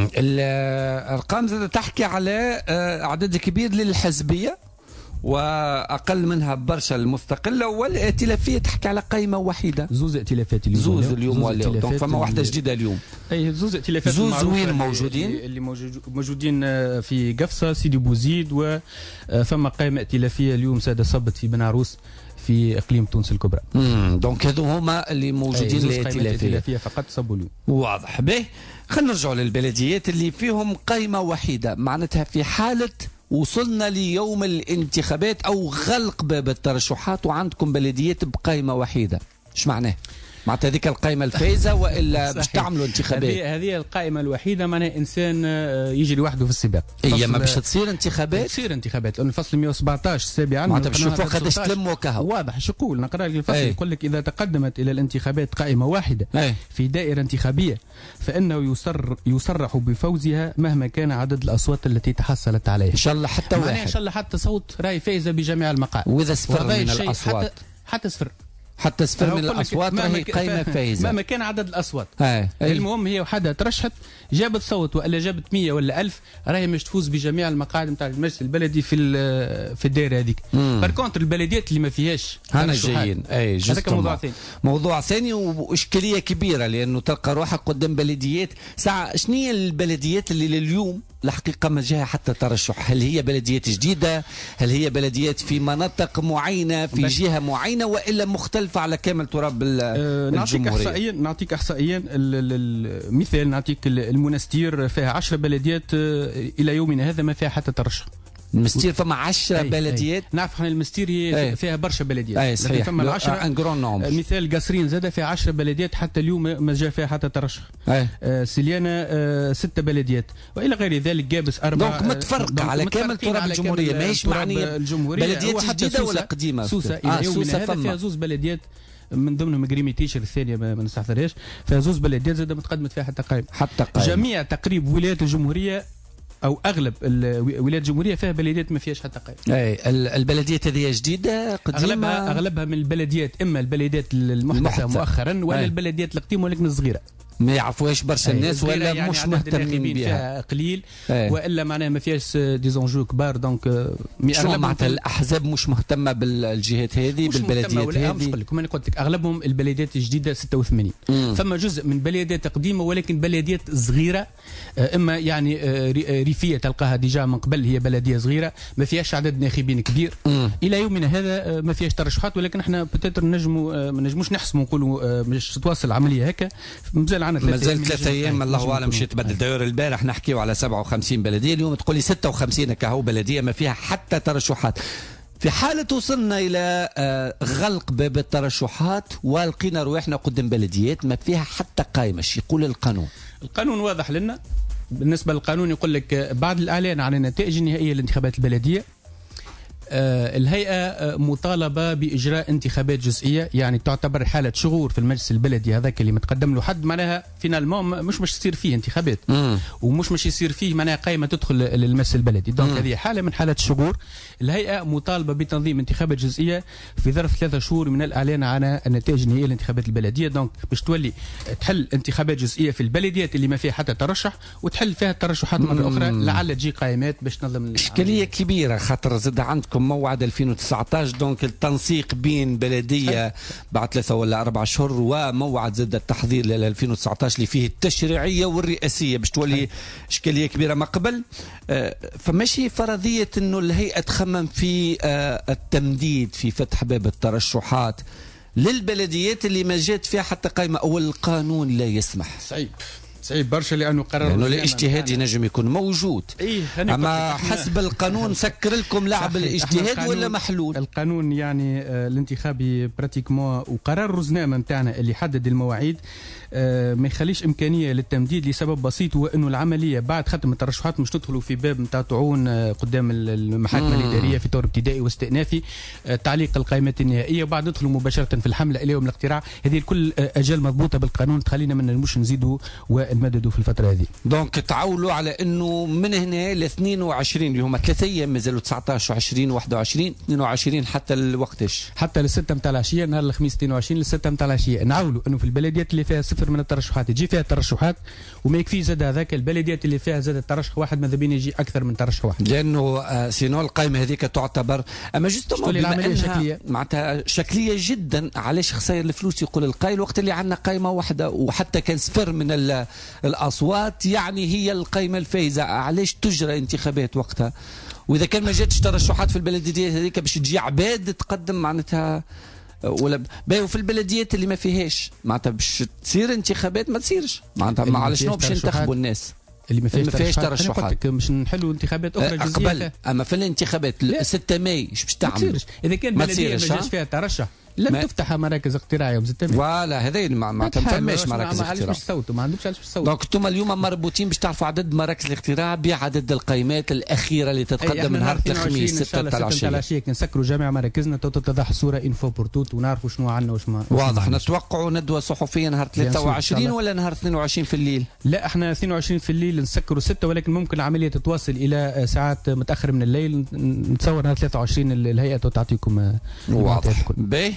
الارقام زاد تحكي على عدد كبير للحزبيه واقل منها برشا المستقله، والائتلافيه تحكي على قائمه وحيده. زوز ائتلافات اليوم. زوز اليوم ولا دونك فما واحده جديده اليوم. اي زوز ائتلافات. زوز وين موجودين؟ اللي موجودين في قفصه سيدي بوزيد، وفما قائمه ائتلافيه اليوم ساده صبت في بن عروس في اقليم تونس الكبرى. دونك هذو هما اللي موجودين الائتلافيه فقط صبوا اليوم. واضح. به خلينا نرجعوا للبلديات اللي فيهم قائمه وحيده، معناتها في حاله وصلنا ليوم الانتخابات او غلق باب الترشحات وعندكم بلديات بقائمه وحيده، ايش معناه؟ معناتها هذيك القائمه الفايزه والا باش تعملوا انتخابات؟ هذه القائمه الوحيده معناها انسان يجري وحده في السباق. هي ما باش تصير انتخابات؟ تصير انتخابات لان الفصل 117 السابع عنه معناتها باش نشوفوا قداش تلموا كهو. واضح شو يقول، نقرا لك الفصل يقول لك اذا تقدمت الى الانتخابات قائمه واحده في دائره انتخابيه فانه يصرح بفوزها مهما كان عدد الاصوات التي تحصلت عليها. ان شاء الله حتى واحد. ان شاء الله حتى صوت راي فايزه بجميع المقاعد. واذا صفر من الاصوات حتى صفر من الاصوات راهي قائمه فايزه مهما كان عدد الاصوات. المهم هي وحدها ترشحت جابت صوت والا جابت 100 ولا 1000 راهي مش تفوز بجميع المقاعد نتاع المجلس البلدي في الدائره هذيك. بار كونتر البلديات اللي ما فيهاش هنا جايين. هذاك موضوع ثاني. موضوع ثاني واشكاليه كبيره لانه تلقى روحك قدام بلديات ساعه. شنو هي البلديات اللي لليوم الحقيقه ما جاها حتى ترشح؟ هل هي بلديات جديده؟ هل هي بلديات في مناطق معينه في جهه معينه والا مختلفه على كامل تراب الجمهوريه؟ نعطيك احصائيا مثال. نعطيك المنستير فيها 10 بلديات الى يومنا هذا ما فيها حتى ترشح. المستير فما 10 بلديات. نعرف احنا المستير هي فيها برشا بلديات. صحيح. فما 10 مثال قصرين زاد فيها 10 بلديات حتى اليوم ما جاء فيها حتى ترشح. سليانة 6 بلديات والى غير ذلك. جابس 4. دونك متفرقه على كامل تراب الجمهوريه ماهيش معنيه بلديات جديده ولا قديمه. سوسه الى يومنا هذا فيها زوز بلديات من ضمنهم جريمي تيشر الثانيه ما نستحضرهاش، فيها زوز بلديات زاد ما تقدمت فيها حتى قائمه. جميع تقريب ولايات الجمهوريه او اغلب الولايات الجمهوريه فيها بلديات ما فيهاش حتى قائمه. البلديات هذه جديده قديمه؟ اغلبها من البلديات اما البلديات المحدثه مؤخرا ولا البلديات القديمه ولكن صغيره ما يعرفوش برشا الناس ولا يعني مش مهتمين بها قليل والا معناها ما فيهاش دي زونجو كبار. دونك معناتها الاحزاب مش مهتمه بالجهات هذه بالبلديات هذه. مش نقول لكم انا قلت لك اغلبهم البلديات الجديده 86. فما جزء من بلديات قديمه ولكن بلديات صغيره اما يعني ريفيه تلقاها ديجا من قبل هي بلديه صغيره ما فيهاش عدد ناخبين كبير. الى يومنا هذا ما فيهاش ترشحات ولكن احنا بتاتر ما نجموش نحسموا نقولوا مش تواصل العمليه هكا. مازال 3 ايام الله اعلم شي تبدل. داير البارح نحكيو على 57 بلديه اليوم تقول لي 56 كهو بلديه ما فيها حتى ترشحات. في حالة وصلنا إلى غلق باب الترشحات ولقينا رواحنا قدام بلديات ما فيها حتى قائمة، ايش يقول القانون؟ القانون واضح لنا. بالنسبة للقانون يقول لك بعد الإعلان عن النتائج النهائية للانتخابات البلدية الهيئة مطالبة بإجراء انتخابات جزئية، يعني تعتبر حالة شغور في المجلس البلدي هذاك اللي متقدم له حد معناها فينالمون مش يصير فيه انتخابات ومش يصير فيه معناها قائمة تدخل للمجلس البلدي. دونك هذه حالة من حالات الشغور. الهيئة مطالبة بتنظيم انتخابات جزئية في ظرف 3 شهور من الإعلان عن النتائج النهائية للانتخابات البلدية. دونك باش تولي تحل انتخابات جزئية في البلديات اللي ما فيها حتى ترشح وتحل فيها الترشحات مرة أخرى لعل تجي قائمات باش تنظم. إشكالية كبيرة خاطر زاد عندكم موعد 2019 دونك التنسيق بين بلديه بعد 3 ولا 4 شهور وموعد زاد التحضير ل 2019 اللي فيه التشريعيه والرئاسيه باش تولي اشكاليه كبيره ما قبل. فماشي فرضيه انه الهيئه تخمم في التمديد في فتح باب الترشحات للبلديات اللي ما جات فيها حتى قائمه او القانون لا يسمح. صعيب برشا لانه قرار لانه الاجتهاد ينجم يكون موجود. اما حسب القانون سكر لكم لعب الاجتهاد ولا محلول. القانون يعني الانتخابي براتيكمون وقرار الرزنامه نتاعنا اللي حدد المواعيد ما يخليش إمكانية للتمديد لسبب بسيط، هو أنه العملية بعد ختم الترشحات مش تدخلوا في باب نتاع طعون قدام المحاكم الإدارية في طور ابتدائي واستئنافي، تعليق القائمات النهائية وبعد ندخلوا مباشرة في الحملة إلى يوم الاقتراع. هذه الكل أجل مضبوطة بالقانون تخلينا من مش نزيدوا ونمددوا في الفترة هذه. دونك تعولوا على أنه من هنا ل 22 اللي هما 3 أيام مازالوا 19 20 21 22 حتى الوقتش، حتى للستة متاع العشية نهار الخميس 22 للستة متاع العشية. نعولوا أنه في البلديات اللي فيها 0 من الترشحات يجي فيها الترشحات، وما يكفي زاد هذاك البلديات اللي فيها زاد الترشح واحد ماذا بين يجي أكثر من ترشح واحد، لأنه سينو القائمة هذيك تعتبر أما جوستومون العملية شكلية معناتها شكلية جدا. علاش خسائر الفلوس يقول القائل وقت اللي عندنا قائمة واحدة وحتى كان 0 من الأصوات يعني هي القائمة الفائزة، علاش تجرى انتخابات وقتها؟ وإذا كان ما جاتش ترشحات في البلديات هذيك باش تجي عباد تقدم معناتها ولا باهي، في البلديات اللي ما فيهاش معناتها باش تصير انتخابات ما تصيرش معناتها على شنو باش ينتخبوا الناس اللي ما فيهاش ترشحات؟ مش نحلوا انتخابات اخرى جزئيه قبل. اما في الانتخابات 6 ماي ايش باش تعمل؟ اذا كان بلديه ما جاش فيها ترشح لن تفتح مراكز اقتراع يوم 6 ماي. فوالا هذا ما تفهمش مراكز اقتراع. مش صوتوا ما عندهمش علاش تصوتوا. دونك انتم اليوم مربوطين باش تعرفوا عدد مراكز الاقتراع بعدد القائمات الاخيره اللي تتقدم نهار الخميس 6 تاع العشيه. كي نسكروا جميع مراكزنا تتضح الصوره انفو بورتوت ونعرفوا شنو عندنا وش ما واضح. نتوقعوا ندوه صحفيه نهار 23 ولا نهار 22 في الليل؟ لا احنا 22 في الليل نسكروا 6، ولكن ممكن العمليه تتواصل الى ساعات متاخر من الليل. نتصور نهار 23 الهيئه تعطيكم واضح. باهي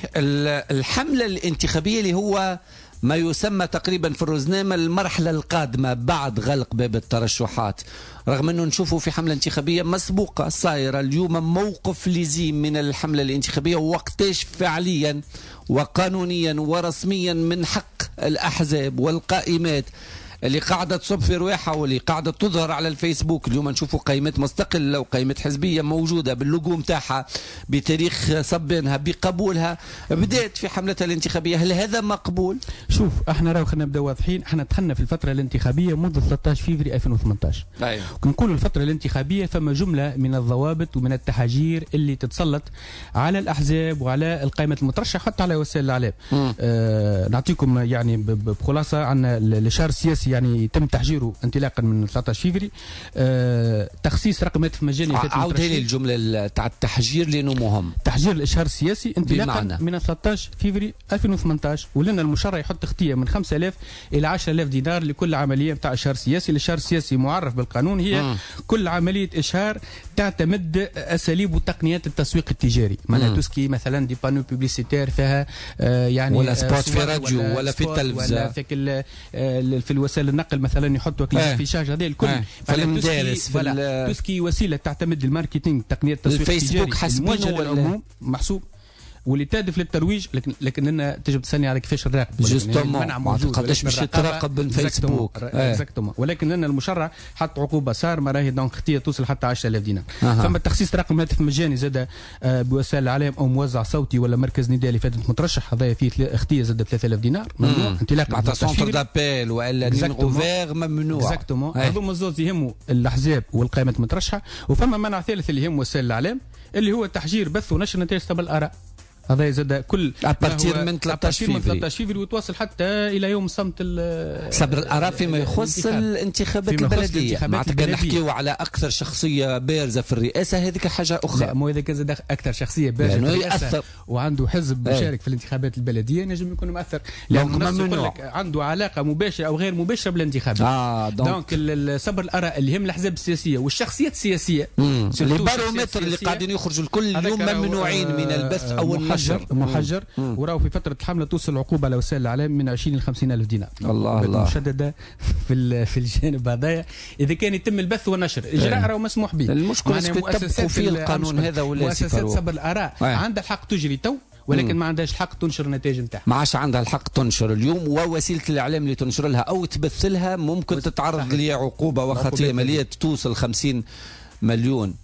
الحملة الانتخابية اللي هو ما يسمى تقريبا في الرزنامة المرحلة القادمة بعد غلق باب الترشحات، رغم أنه نشوفه في حملة انتخابية مسبوقة صايرة اليوم موقف لزيم من الحملة الانتخابية، وقتاش فعليا وقانونيا ورسميا من حق الأحزاب والقائمات اللي قاعدة تصب في رواحها واللي قاعدة تظهر على الفيسبوك. اليوم نشوفوا قائمات مستقلة وقائمات حزبية موجودة باللوجو متاعها بتاريخ صبانها بقبولها بدأت في حملتها الانتخابية. هل هذا مقبول؟ شوف احنا راهو خلينا نبداو واضحين. احنا دخلنا في الفترة الانتخابية منذ 13 فيفري 2018. أيوه. نقول الفترة الانتخابية فما جملة من الضوابط ومن التحاجير اللي تتسلط على الأحزاب وعلى القائمة المترشحة حتى على وسائل الإعلام. نعطيكم يعني بخلاصة عن الشهر السياسي يعني تم تحجيره انطلاقا من 13 فيفري. تخصيص رقم هاتف مجاني. عاود لي الجمله تاع التحجير لانه مهم. تحجير الاشهار السياسي انطلاقا من 13 فيفري 2018، ولنا المشرع يحط اختيه من 5000 الى 10000 دينار لكل عمليه نتاع اشهار سياسي. الاشهار السياسي معرف بالقانون هي كل عمليه اشهار تعتمد اساليب وتقنيات التسويق التجاري، معناها تسكي مثلا دي بانو بوبليسيتير فيها يعني ولا سبوت في راديو ولا في التلفزه ولا في الوسائل النقل مثلا يحطوا في شاشه هذه الكل في المدارس تسكي وسيله تعتمد الماركتينغ تقنيات التسويق الفيسبوك حسبينه ولا محسوب واللي تهدف للترويج. لكن لنا تجب تسالني على كيفاش الراقب جوستومون قداش باش تراقب بالفيسبوك ولكن لنا المشرع حط عقوبه صار ما راهي دونك اختيه توصل حتى 10000 دينار. فما تخصيص رقم هاتف مجاني زاد بوسائل الاعلام او موزع صوتي ولا مركز نداء اللي فاتت مترشح هذا فيه اختيه زاد 3000 دينار ممنوع. انطلاقا مع سونتر دابيل والا نين اوفير ممنوع. اكزاكتومون هذوما الزوز يهموا الاحزاب والقائمه المترشحه. وفما منع ثالث اللي يهم وسائل الاعلام اللي هو تحجير بث ونشر نتائج سبب الاراء. هذا زاد كل ابارتير من 13 فيفري وتواصل حتى الى يوم صمت صبر الاراء فيما يخص الانتخابات البلديه. معناتها نحكيو على اكثر شخصيه بارزه في الرئاسه هذيك حاجه اخرى. لا مو اذا كان زاد اكثر شخصيه بارزه في الرئاسه وعنده حزب مشارك في الانتخابات البلديه نجم يكون مؤثر لانه عنده علاقه مباشره او غير مباشره بالانتخابات. دونك صبر الاراء اللي هم الاحزاب السياسيه والشخصيات السياسيه البارومتر اللي قاعدين يخرجوا الكل اليوم ممنوعين من البث او محجر. وراو في فتره الحمله توصل العقوبه على وسائل الاعلام من 20 ل 50000 دينار. الله مشدده في الجانب هذايا اذا كان يتم البث والنشر. اجراء راهو مسموح به. المشكله مؤسسات في القانون هذا ولا مؤسسات صبر الاراء عندها الحق تجري تو ولكن ما عندهاش الحق تنشر النتائج نتاعها. ما عادش عندها الحق تنشر اليوم، ووسيله الاعلام اللي تنشر لها او تبث لها ممكن تتعرض لعقوبه وخطيه ماليه توصل 50 مليون.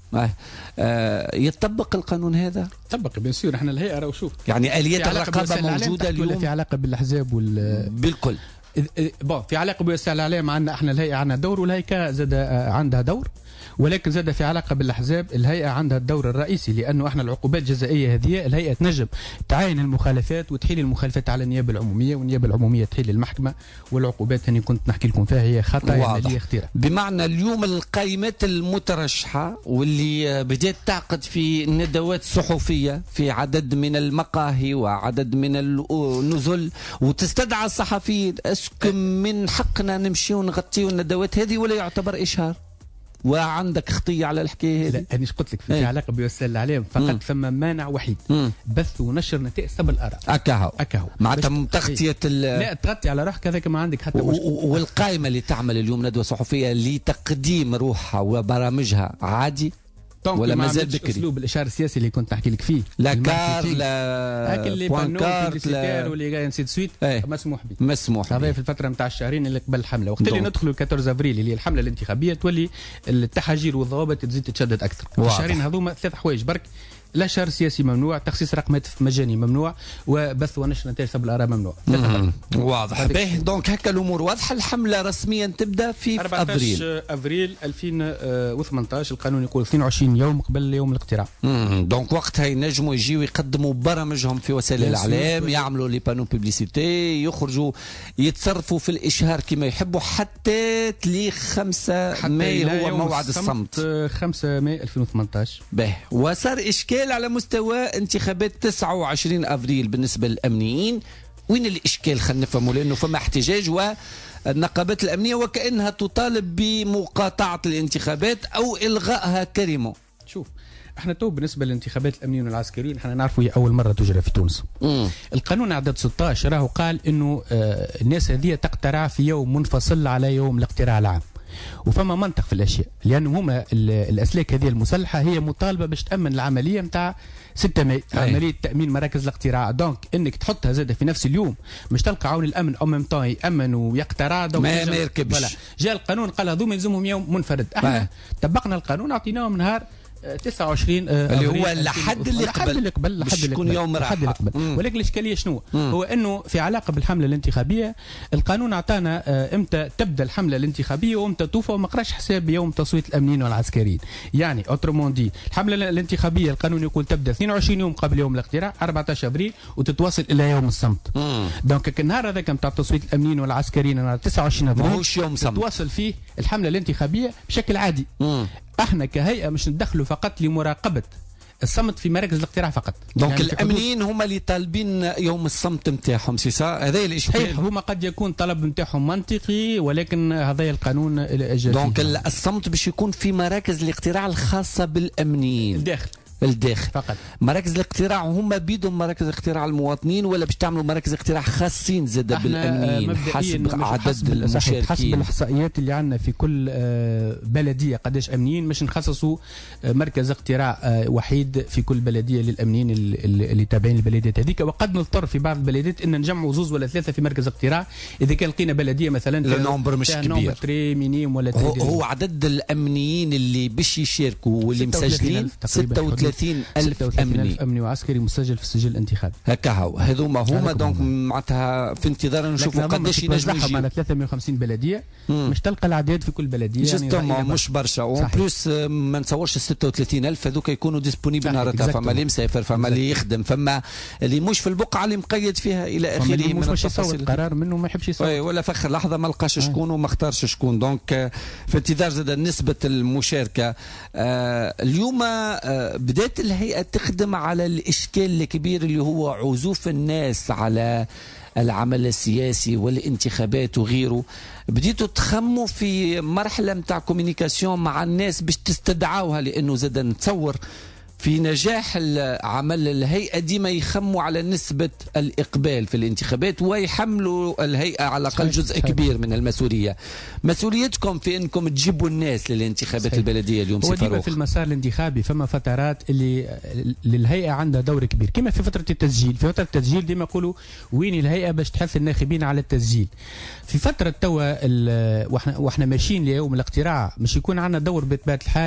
يطبق القانون هذا؟ طبق بيان سور. احنا الهيئه راهو شوف يعني اليات الرقابه موجوده اليوم في علاقه بالاحزاب بالكل. بون في علاقه بوسائل الاعلام عندنا احنا الهيئه عندها دور والهيئه زاد عندها دور، ولكن زاد في علاقه بالاحزاب الهيئه عندها الدور الرئيسي، لانه احنا العقوبات الجزائيه هذه الهيئه تنجم تعاين المخالفات وتحيل المخالفات على النيابه العموميه، والنيابه العموميه تحيل للمحكمه، والعقوبات اللي كنت نحكي لكم فيها هي خطايا ماليه خطيره. بمعنى اليوم القائمات المترشحه واللي بدات تعقد في ندوات صحفيه في عدد من المقاهي وعدد من النزل وتستدعى الصحفيين، اسكم من حقنا نمشي ونغطيو الندوات هذه ولا يعتبر اشهار؟ وعندك خطيه على الحكايه هذه؟ لا انا قلت لك في علاقه بوسائل الاعلام فقط ثم مانع وحيد، بث ونشر نتائج سب الاراء. اكاهو معناتها تغطيه لا تغطي على روحك هذاك ما عندك حتى مشكله. والقائمه اللي تعمل اليوم ندوه صحفيه لتقديم روحها وبرامجها عادي ولا مازال بكري؟ اسلوب الاشاره السياسي اللي كنت نحكي لك فيه، لا كار لا اللي بانكارت واللي جاي نسيت سويت مسموح به. مسموح هذا في الفتره نتاع الشهرين اللي قبل الحمله، وقت اللي ندخلوا 14 افريل اللي هي الحمله الانتخابيه تولي التحاجير والضوابط تزيد تتشدد اكثر. في الشهرين هذوما 3 حوايج برك: لا شهر سياسي ممنوع، تخصيص رقم هاتف مجاني ممنوع، وبث ونشر نتائج سب الاراء ممنوع. واضح. باهي دونك هكا الامور واضحه. الحمله رسميا تبدا في 14 افريل 2018. القانون يقول 22 يوم قبل يوم الاقتراع. دونك وقتها ينجموا يجيو يقدموا برامجهم في وسائل الاعلام، يعملوا لي بانو بوبليسيتي، يخرجوا يتصرفوا في الاشهار كما يحبوا حتى تلي 5 ماي هو موعد الصمت. 5 ماي 2018. باهي. وصار اشكال على مستوى انتخابات 29 افريل بالنسبه للامنيين. وين الاشكال؟ خلينا نفهموا، لانه فما احتجاج والنقابات الامنيه وكانها تطالب بمقاطعه الانتخابات او الغائها كريمو. شوف احنا تو بالنسبه للانتخابات الامنيين والعسكريين احنا نعرفوا هي اول مره تجرى في تونس. القانون عدد 16 راهو قال انه الناس هذه تقترع في يوم منفصل على يوم الاقتراع العام، وفما منطق في الاشياء، لانه هما الاسلاك هذه المسلحه هي مطالبه باش تامن العمليه نتاع 6 ماي، عمليه تامين مراكز الاقتراع. دونك انك تحطها زاده في نفس اليوم مش تلقى عون الامن او ميم طون يامن ويقترع، ما يركبش. جاء القانون قال هذوما يلزمهم يوم منفرد. احنا طبقنا القانون اعطيناهم نهار 29 اللي هو الحد اللي قبل باش يكون يوم راحه. ولكن الاشكاليه شنو؟ هو انه في علاقه بالحمله الانتخابيه القانون اعطانا امتى تبدا الحمله الانتخابيه وامتى توفى، وما قراش حساب يوم تصويت الامنيين والعسكريين. يعني اوترومون دي الحمله الانتخابيه القانون يقول تبدا 22 يوم قبل يوم الاقتراع 14 ابريل وتتواصل الى يوم الصمت. دونك النهار هذاك نتاع تصويت الامنيين والعسكريين نهار 29 ابريل ماهوش يوم صمت، تتواصل فيه الحمله الانتخابيه بشكل عادي. احنا كهيئه مش ندخلوا فقط لمراقبه الصمت في مراكز الاقتراع فقط. دونك يعني الامنيين هما اللي طالبين يوم الصمت نتاعهم، سي صح؟ هذا الاشكال. هما قد يكون طلب نتاعهم منطقي، ولكن هذا القانون الاجازي. دونك الصمت باش يكون في مراكز الاقتراع الخاصه بالامنيين الداخل فقط. مراكز الاقتراع هما بيدهم مراكز اقتراع المواطنين، ولا باش تعملوا مراكز اقتراع خاصين زاد بالامنيين حسب عدد المشاركين؟ حسب الاحصائيات اللي عندنا في كل بلديه قداش امنيين، مش نخصصوا مركز اقتراع وحيد في كل بلديه للامنيين اللي تابعين البلديات هذيك. وقد نضطر في بعض البلديات ان نجمعوا 2 ولا 3 في مركز اقتراع اذا كان لقينا بلديه مثلا النمبر مش كبير، تري مينيم ولا هو عدد الامنيين اللي باش يشاركوا واللي مسجلين 36,000 امني وعسكري مسجل في السجل الانتخابي. هكا هذوما دونك معناتها في انتظار نشوفوا قداش ينجموا يجيو. على 350 بلديه مش تلقى العداد في كل بلديه يعني مش برشا. اون بلوس ما نتصورش 36,000 هذوك يكونوا ديسبونيبل نهارتها. فما اللي مسافر، فما اللي يخدم، فما اللي مش في البقعه اللي مقيد فيها الى اخره من التفاصيل. قرار منه ما يحبش يصور ولا في اخر لحظه ما لقاش شكون وما اختارش شكون. دونك في انتظار زاد نسبه المشاركه. اليوم بدات الهيئة تخدم على الإشكال الكبير اللي هو عزوف الناس على العمل السياسي والانتخابات وغيره. بديتوا تخموا في مرحلة متاع كوميونيكاسيون مع الناس باش تستدعوها، لأنه زاد نتصور في نجاح عمل الهيئة ديما يخموا على نسبة الإقبال في الانتخابات ويحملوا الهيئة على الأقل جزء كبير من المسؤولية. مسؤوليتكم في أنكم تجيبوا الناس للانتخابات البلدية اليوم. هو ديما في المسار الانتخابي فما فترات اللي للهيئة عندها دور كبير، كما في فترة التسجيل. في فترة التسجيل ديما يقولوا وين الهيئة باش تحث الناخبين على التسجيل. في فترة توا واحنا ماشيين ليوم الاقتراع مش يكون عندنا دور بطبيعة الحال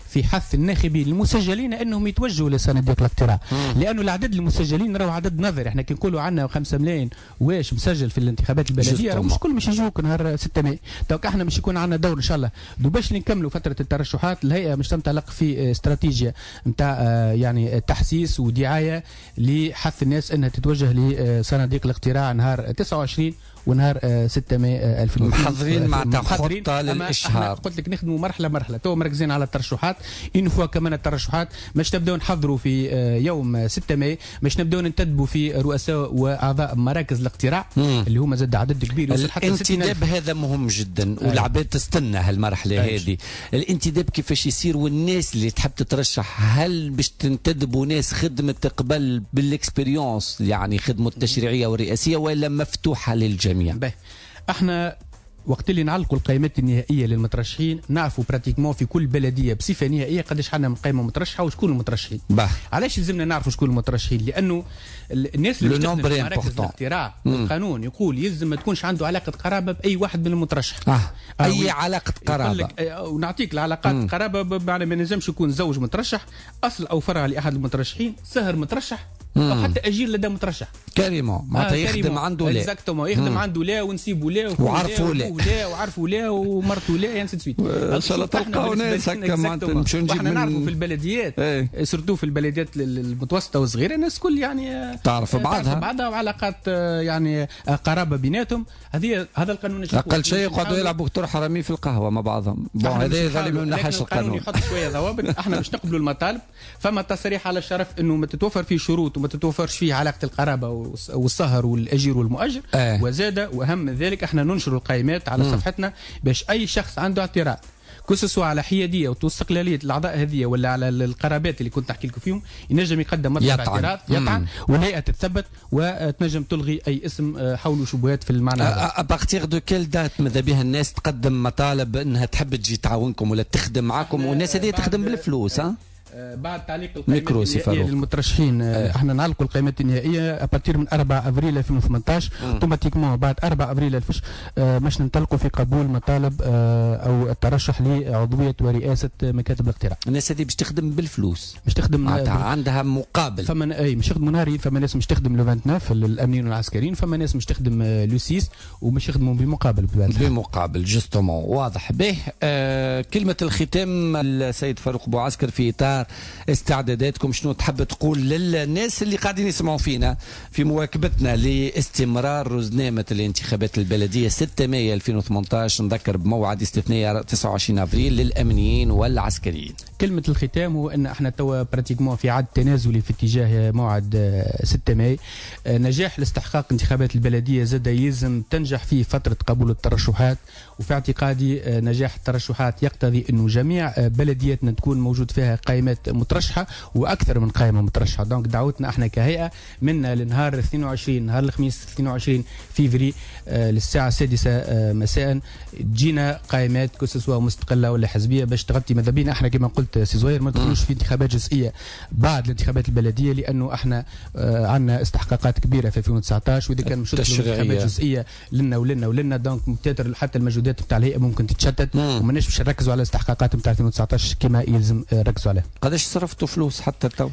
في حث الناخبين المسجلين انهم يتوجهوا لصناديق الاقتراع، لانه العدد المسجلين راهو عدد نظري. احنا كي نقولوا عندنا 5 ملايين واش مسجل في الانتخابات البلديه، راهو مش كل مش يجوك نهار 6 ماي. دونك احنا مش يكون عندنا دور ان شاء الله باش نكملوا فتره الترشحات. الهيئه مش تنطلق في استراتيجيه نتاع يعني تحسيس ودعايه لحث الناس انها تتوجه لصناديق الاقتراع نهار 29 ونهار 6 ماي 2020. محضرين معناتها خطه للاشهار. قلت لك نخدموا مرحله تو مركزين على الترشحات. انفوا كمان الترشحات مش نبداو نحضروا في يوم 6 ماي، مش نبداو ننتدبوا في رؤساء واعضاء مراكز الاقتراع اللي هما زاد عدد كبير. الانتداب هذا مهم جدا والعباد تستنى هالمرحله هذه. الانتداب كيفاش يصير والناس اللي تحب تترشح هل باش تنتدبوا ناس خدمه قبل بالاكسبيريونس يعني خدمه التشريعيه والرئاسيه ولا مفتوحه للجميع؟ احنا وقت اللي نعلقوا القائمات النهائيه للمترشحين نعرفوا براتيكمون في كل بلديه بصفه نهائيه قداش عندنا من قائمه مترشحه وشكون المترشحين. علاش لازمنا نعرفوا شكون المترشحين؟ لانه الناس اللي بتخدم في مراكز الاقتراع القانون يقول يلزم ما تكونش عنده علاقه قرابه باي واحد من المترشح. اي علاقه قرابه. ونعطيك العلاقات قرابه بمعنى ما نلزمش يكون زوج مترشح، اصل او فرع لاحد المترشحين، سهر مترشح او حتى اجير لدى مترشح كريمون معناتها يخدم عنده لا اكزاكتومون يخدم عنده لا ونسيبه لا وعرفوا لا وعرفوا لا ومرته لا يعني سويت. ان شاء الله تلقاو ناس هكا معناتها نمشيو نجيب احنا نعرفوا في البلديات سورتو في البلديات المتوسطه والصغيره الناس كل يعني تعرف بعضها وعلاقات يعني قرابه بيناتهم. هذا القانون اقل شيء يقعدوا يلعبوا دكتور حرامي في القهوه مع بعضهم. هذا ظالم من ناحيه القانون يحط شويه ضوابط. احنا باش نقبلوا المطالب. فما تصريح على الشرف انه ما تتوفر فيه شروط وما تتوفرش فيه علاقه القرابه والسهر والاجير والمؤجر. وزاد واهم من ذلك احنا ننشر القائمات على صفحتنا باش اي شخص عنده اعتراض كسسوا على حياديه واستقلاليه الاعضاء هذه ولا على القرابات اللي كنت نحكي لكم فيهم ينجم يقدم مطلب اعتراض يطعن والهيئه تتثبت وتنجم تلغي اي اسم حول شبهات في المعنى هذا. ابارتيغ دو كيل دات ماذا بها الناس تقدم مطالب انها تحب تجي تعاونكم ولا تخدم معكم والناس هذه تخدم بالفلوس؟ بعد تعليق القائمات النهائيه للمترشحين احنا نعلقوا القائمات النهائيه ابارتير من 4 ابريل 2018 اوتوماتيكمون بعد 4 ابريل باش ننطلقوا في قبول مطالب او الترشح لعضويه ورئاسه مكاتب الاقتراع. الناس هذه باش تخدم بالفلوس، مش تخدم عندها مقابل. فما مش يخدموا نهاري، فما ناس مش تخدم لو 29 الامنيين والعسكريين، فما ناس مش تخدم لو 6 ومش يخدموا بمقابل. بمقابل جوستومون واضح به. كلمه الختام السيد فاروق بوعسكر في اطار استعداداتكم شنو تحب تقول للناس اللي قاعدين يسمعوا فينا في مواكبتنا لاستمرار رزنامة الانتخابات البلدية 6 مايو 2018 نذكر بموعد استثنائي 29 افريل للامنيين والعسكريين؟ كلمة الختام هو ان احنا توا براتيكمون في عد تنازلي في اتجاه موعد 6 ماي. نجاح لاستحقاق انتخابات البلدية زاد يلزم تنجح فيه فترة قبول الترشحات، وفي اعتقادي نجاح الترشحات يقتضي انه جميع بلدياتنا تكون موجود فيها قائمات مترشحه واكثر من قائمه مترشحه. دونك دعوتنا احنا كهيئه منا لنهار 22 نهار الخميس 22 فيفري للساعه 6 مساء تجينا قائمات كسوا مستقله ولا حزبيه باش تغطي ماذا بينا. احنا كما قلت سي زوير ما ندخلوش في انتخابات جزئيه بعد الانتخابات البلديه لانه احنا عندنا استحقاقات كبيره في 2019 واذا كان مش انتخابات جزئيه لنا دونك حتى المجهودات نتاع الهيئه ممكن تتشتت وماناش باش نركزوا على الاستحقاقات نتاع 2019 كما يلزم ركزوا عليها. قداش صرفتوا فلوس حتى تو؟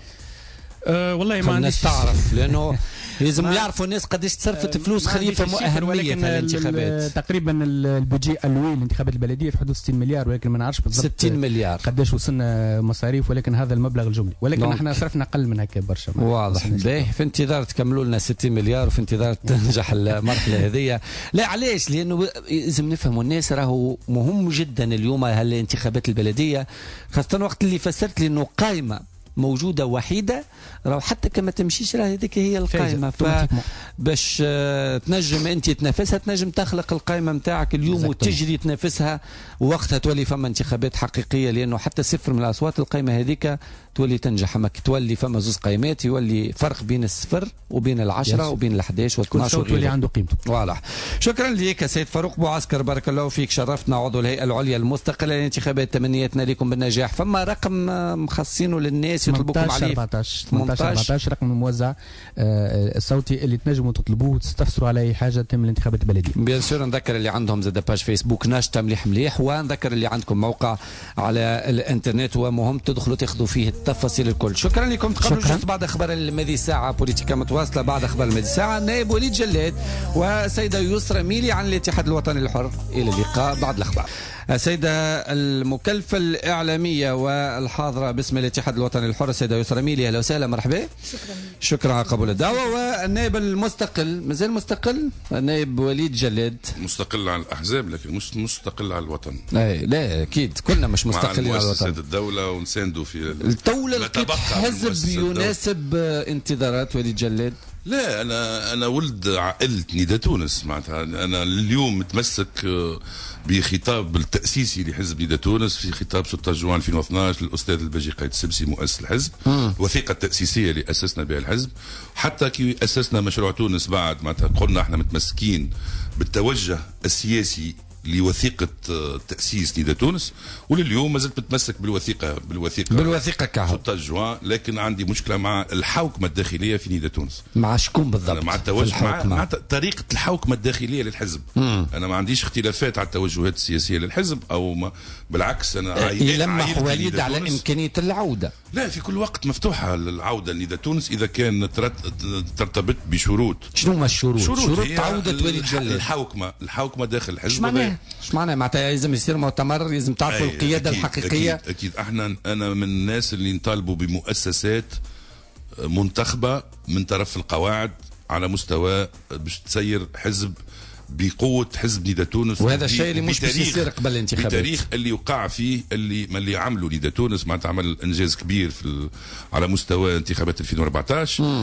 والله ما الناس تعرف لانه لازم يعرفوا الناس قداش صرفت فلوس خليفه اهميه في الانتخابات. تقريبا البودجي الوي للانتخابات البلديه في حدود 60 مليار ولكن ما نعرفش بالضبط 60 مليار قداش وصلنا مصاريف ولكن هذا المبلغ الجملي ولكن احنا صرفنا اقل من هكا برشا. واضح باهي في انتظار تكملوا لنا 60 مليار وفي انتظار تنجح المرحله هذه. لا علاش؟ لانه لازم نفهموا الناس راهو مهم جدا اليوم هالانتخابات البلديه خاصه وقت اللي فسرت لي انه قائمه موجوده وحيده راهو حتى كما تمشيش راه هذيك هي القائمه باش تنجم انت تنافسها تنجم تخلق القائمه نتاعك اليوم وتجري تنافسها ووقتها تولي فما انتخابات حقيقيه لانه حتى 0 من الاصوات القائمه هذيك تولي تنجح. اما كي تولي فما زوز قيمات يولي فرق بين الصفر وبين العشرة وبين ال11 و12 تولي عنده قيمته. واضح. شكرا لك سيد فاروق بوعسكر، بارك الله فيك، شرفتنا. عضو الهيئة العليا المستقلة للانتخابات، تمنياتنا لكم بالنجاح. فما رقم مخصصينه للناس يطلبوكم عليه 18 رقم الموزع الصوتي اللي تنجموا تطلبوه وتستفسروا على اي حاجه تم الانتخابات البلديه. بيان سور نذكر اللي عندهم زاد باج فيسبوك ناشطه مليح، ونذكر اللي عندكم موقع على الانترنت ومهم تدخلوا تاخذوا فيه التفاصيل الكل. شكرا لكم. تقبلوا جزء بعد اخبار الماضي ساعه بوليتيكا متواصله. بعد اخبار الماضي ساعه نائب وليد جلاد وسيده يسرى ميلي عن الاتحاد الوطني الحر. الى اللقاء بعد الاخبار. السيدة المكلفة الإعلامية والحاضرة باسم الاتحاد الوطني الحر السيدة يسرى ميلي، أهلا وسهلا، مرحبا. شكرا على قبول الدعوة. والنائب المستقل مازال مستقل، النائب وليد جلاد، مستقل على الأحزاب لكن مش مستقل على الوطن. لا أكيد كلنا مش مستقلين على الوطن. مؤسسات الدولة ونساندوا في الدولة. لقيت حزب يناسب انتظارات وليد جلاد؟ لا، أنا ولد عائلة نداء تونس، معناتها أنا اليوم متمسك بخطاب التأسيسي لحزب نداء تونس في خطاب 16 جوان 2012 للأستاذ الباجي قايد السبسي مؤسس الحزب. الوثيقة التأسيسية اللي أسسنا بها الحزب، حتى كي أسسنا مشروع تونس بعد معناتها قلنا احنا متمسكين بالتوجه السياسي لوثيقة تأسيس نداء تونس، ولليوم ما زلت متمسك بالوثيقة كهو 16 جوان. لكن عندي مشكلة مع الحوكمة الداخلية في نداء تونس. مع شكون بالضبط؟ مع التوجه، مع طريقة الحوكمة الداخلية للحزب. أنا ما عنديش اختلافات على التوجهات السياسية للحزب أو بالعكس. أنا يلمح وليد على إمكانية العودة. لا، في كل وقت مفتوحة العودة لنداء تونس إذا كان ترتبط بشروط. شنو هما الشروط؟ شروط عودة وليد جلاد. الحوكمة داخل الحزب. ايش معناها لازم يصير مؤتمر، لازم تعرفوا القياده الحقيقيه. اكيد انا من الناس اللي نطالبوا بمؤسسات منتخبه من طرف القواعد على مستوى باش تسير حزب بقوه حزب نداء تونس، وهذا الشيء اللي مش باش يصير قبل الانتخابات. التاريخ اللي وقع فيه اللي عملوا نداء تونس معناتها عمل انجاز كبير على مستوى انتخابات 2014.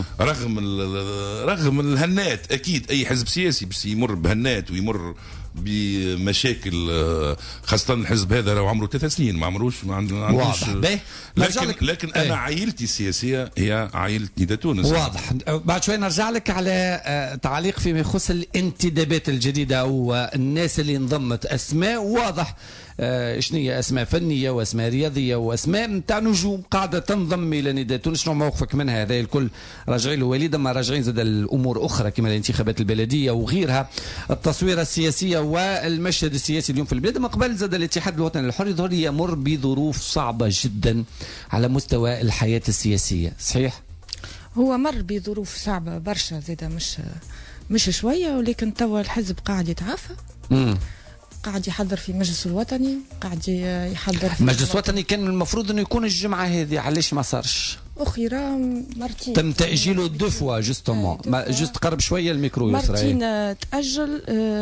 رغم الهنات. اكيد اي حزب سياسي بس يمر بهنات ويمر بمشاكل، خاصة الحزب هذا لو عمره 3 سنين ما عمروش لكن أنا عائلتي السياسية هي عائلة نداء تونس. واضح. بعد شوي نرجع لك على تعليق فيما يخص الانتدابات الجديدة أو الناس اللي انضمت. أسماء واضح شنو هي أسماء فنية وأسماء رياضية وأسماء نتاع نجوم قاعدة تنضم إلى نداء تونس. شنو موقفك منها؟ هذا الكل راجعين له وليد، أما راجعين زاد الأمور أخرى كما الانتخابات البلدية وغيرها، التصويرة السياسية والمشهد السياسي اليوم في البلاد. ما قبل زاد الاتحاد الوطني الحر يظهر يمر بظروف صعبة جدا على مستوى الحياة السياسية، صحيح؟ هو مر بظروف صعبة برشا زاد مش شوية، ولكن توا الحزب قاعد يتعافى. قاعد يحضر في مجلس الوطني، قاعد يحضر في مجلس الوطني. كان المفروض انه يكون الجمعه هذه، علاش ما صارش؟ اخيرا مرتين تم تاجيله 2 فوا جوستومون. جوست قرب شويه الميكرو يسرى. مرتين تاجل،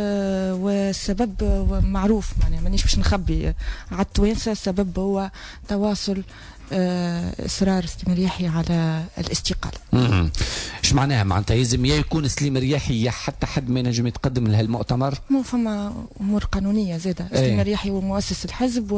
والسبب معروف، معناها مانيش باش نخبي على التوانسه. السبب هو تواصل اصرار سليم رياحي على الاستقاله. ايش معناها يلزم يا يكون سليم رياحي يا حتى حد ما ينجم يتقدم لهالمؤتمر؟ مو فما امور قانونيه زاده. سليم رياحي هو مؤسس الحزب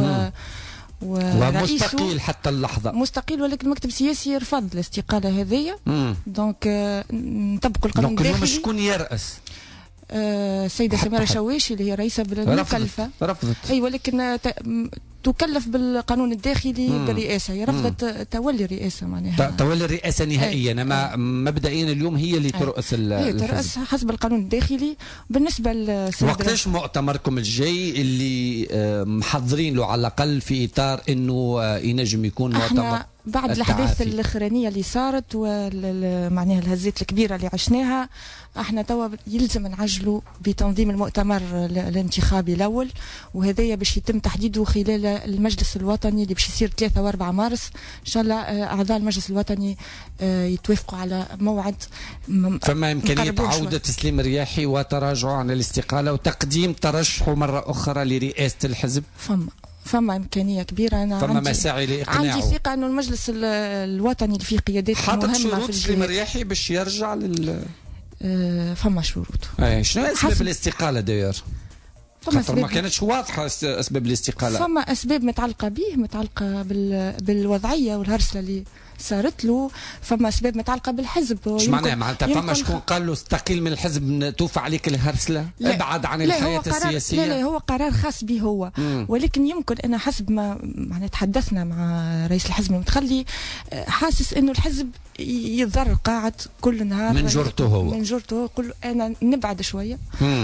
ومستقيل حتى اللحظه، مستقيل، ولكن المكتب السياسي رفض الاستقاله هذه. دونك نطبقوا القانون الداخلي. دونك اليوم شكون يرأس؟ السيده سميره شواشي اللي هي رئيسه بالمكلفه رفضت. اي، ولكن تكلف بالقانون الداخلي بالرئاسه. هي رفضت تولي الرئاسه، معناها تولي الرئاسه نهائيا. اما مبدئيا اليوم هي اللي ترأس هي ترأس حسب القانون الداخلي. بالنسبه للسيد، وقتاش مؤتمركم الجاي اللي محضرين له على الاقل في اطار انه ينجم يكون مؤتمر بعد الاحداث الاخرانيه اللي صارت معناها الهزات الكبيره اللي عشناها؟ احنا توا يلزم نعجلوا بتنظيم المؤتمر الانتخابي الاول، وهذايا باش يتم تحديده خلال المجلس الوطني اللي باش يصير 3 و4 مارس ان شاء الله. اعضاء المجلس الوطني يتوافقوا على موعد. فما امكانيه عوده سليم رياحي وتراجعه عن الاستقاله وتقديم ترشحه مره اخرى لرئاسه الحزب؟ فما امكانيه كبيره. انا فما مساعي لاقناعه. عندي ثقه انه المجلس الوطني اللي فيه قيادات مهمه حاطط شروط سليم رياحي باش يرجع فما شروط. شنو اسباب الاستقاله داير؟ خاطر ما كانتش واضحه اسباب الاستقاله. فما اسباب متعلقه به، متعلقه بالوضعيه والهرسله اللي صارت له. فما اسباب متعلقه بالحزب. ايش معناتها فما شكون قال له استقيل من الحزب توفى عليك الهرسله؟ ابعد عن الحياه السياسيه. لا هو قرار خاص به هو. ولكن يمكن انا حسب ما معناتها تحدثنا مع رئيس الحزب المتخلي، حاسس انه الحزب يتضرر قاعد كل نهار من جرته هو. من جرته كل انا نبعد شويه.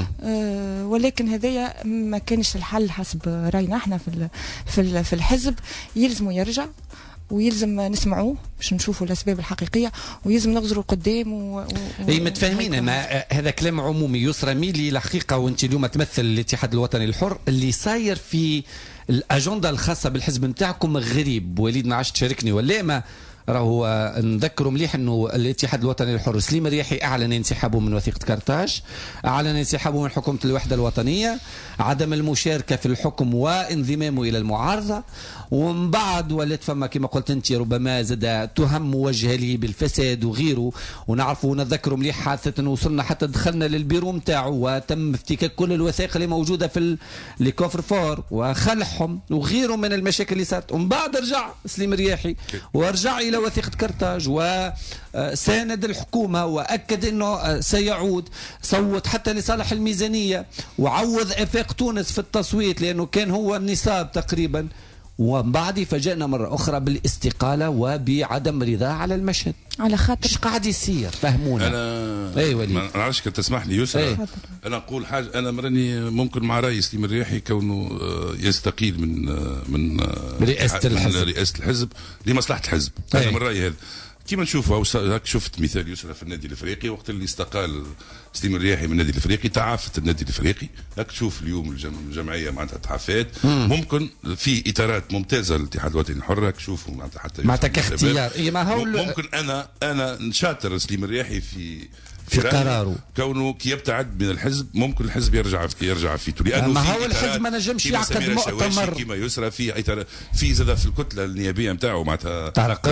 ولكن هذايا ما كانش الحل حسب راينا احنا في الحزب. يلزموا يرجع ويلزم نسمعوه باش نشوفوا الاسباب الحقيقيه، ويلزم نغزروا قدام اي متفاهمين. ما هذا كلام عمومي. يسرى ميلي الحقيقه وانت اليوم تمثل الاتحاد الوطني الحر، اللي صاير في الاجنده الخاصه بالحزب نتاعكم غريب. وليد ما عادش تشاركني ولا ما راهو نذكروا مليح انه الاتحاد الوطني الحر سليم الرياحي اعلن انسحابه من وثيقه كرتاج، اعلن انسحابه من حكومه الوحده الوطنيه، عدم المشاركه في الحكم وانضمامه الى المعارضه. ومن بعد ولات فما كما قلت انت ربما زاد تهم موجهه لي بالفساد وغيره. ونعرفوا ونذكروا مليح حادثه انه وصلنا حتى دخلنا للبيرو نتاعو وتم افتكاك كل الوثائق اللي موجوده في لي كوفر فور وخلعهم وغيره من المشاكل اللي صارت. ومن بعد رجع سليم الرياحي ورجع الى وثيقه كرتاج وساند الحكومه واكد انه سيعود. صوت حتى لصالح الميزانيه وعوض افاق تونس في التصويت لانه كان هو النصاب تقريبا. ومن بعد فاجأنا مرة أخرى بالاستقالة وبعدم رضا على المشهد. على خاطر ايش قاعد يصير؟ فهمونا. أنا ما نعرفش كنت تسمح لي يسرى. أنا أقول حاجة. أنا مراني ممكن مع رئيس سليم الرياحي كونه يستقيل من رئاسة الحزب لمصلحة الحزب. أنا من رأيي هذا. كيما نشوفوا هاك شفت مثال يسرى في النادي الافريقي وقت اللي استقال سليم الرياحي من النادي الافريقي تعافت النادي الافريقي. هاك تشوف اليوم الجمعيه معناتها تعافات. ممكن في اطارات ممتازه للاتحاد الوطني الحر. هاك تشوفوا معناتها كاختيار. ما هو ممكن انا نشاطر سليم الرياحي في قراره كونه كي يبتعد من الحزب. ممكن الحزب يرجع فيته لانه ما هو الحزب ما نجمش يعقد مؤتمر كما يسرى في زاد في الكتله النيابيه نتاعو معناتها طارق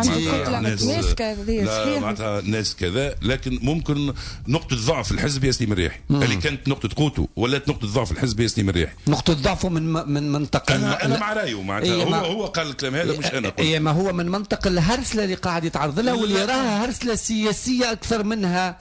معناتها ناس كذا. لكن ممكن نقطه ضعف الحزب يا سليم الرياحي اللي كانت نقطه قوته ولات نقطه ضعف الحزب يا سليم الرياحي. نقطه ضعفه من منطقه انا مع رايه معناتها هو قال الكلام هذا مش انا قلت. ما هو من منطق الهرسله اللي قاعد يتعرض لها واللي يراها هرسله سياسيه اكثر منها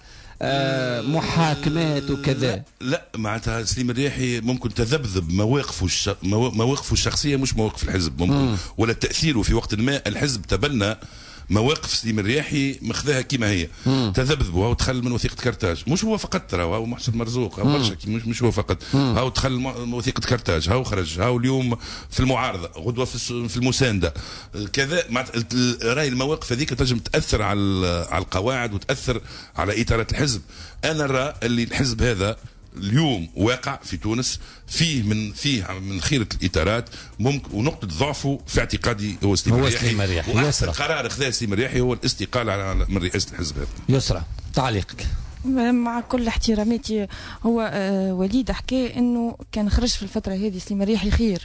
محاكمات وكذا. لا معناتها سليم الرياحي ممكن تذبذب مواقفه الشخصيه مش مواقف الحزب. ممكن ولا تاثيره في وقت ما الحزب تبنى مواقف سليم الرياحي مخذاها كما هي. تذبذب وهو دخل من وثيقه كرتاج. مش هو فقط ترى هو محسن مرزوق هو برشا مش هو فقط. هاو دخل وثيقه كرتاج هاو خرج هاو اليوم في المعارضه غدوه في المسانده كذا. راي المواقف هذيك تنجم تاثر على القواعد وتاثر على اطارات الحزب. انا نرى اللي الحزب هذا اليوم واقع في تونس فيه من خيرة الإطارات. ممكن ونقطة ضعفه في اعتقادي هو سليم الرياحي. وأحسن قرار أخذه سليم الرياحي هو الاستقالة من رئاسة الحزب هذا. يسرى تعليقك. مع كل احتراماتي هو وليد حكى انه كان خرج في الفترة هذه سليم الرياحي خير.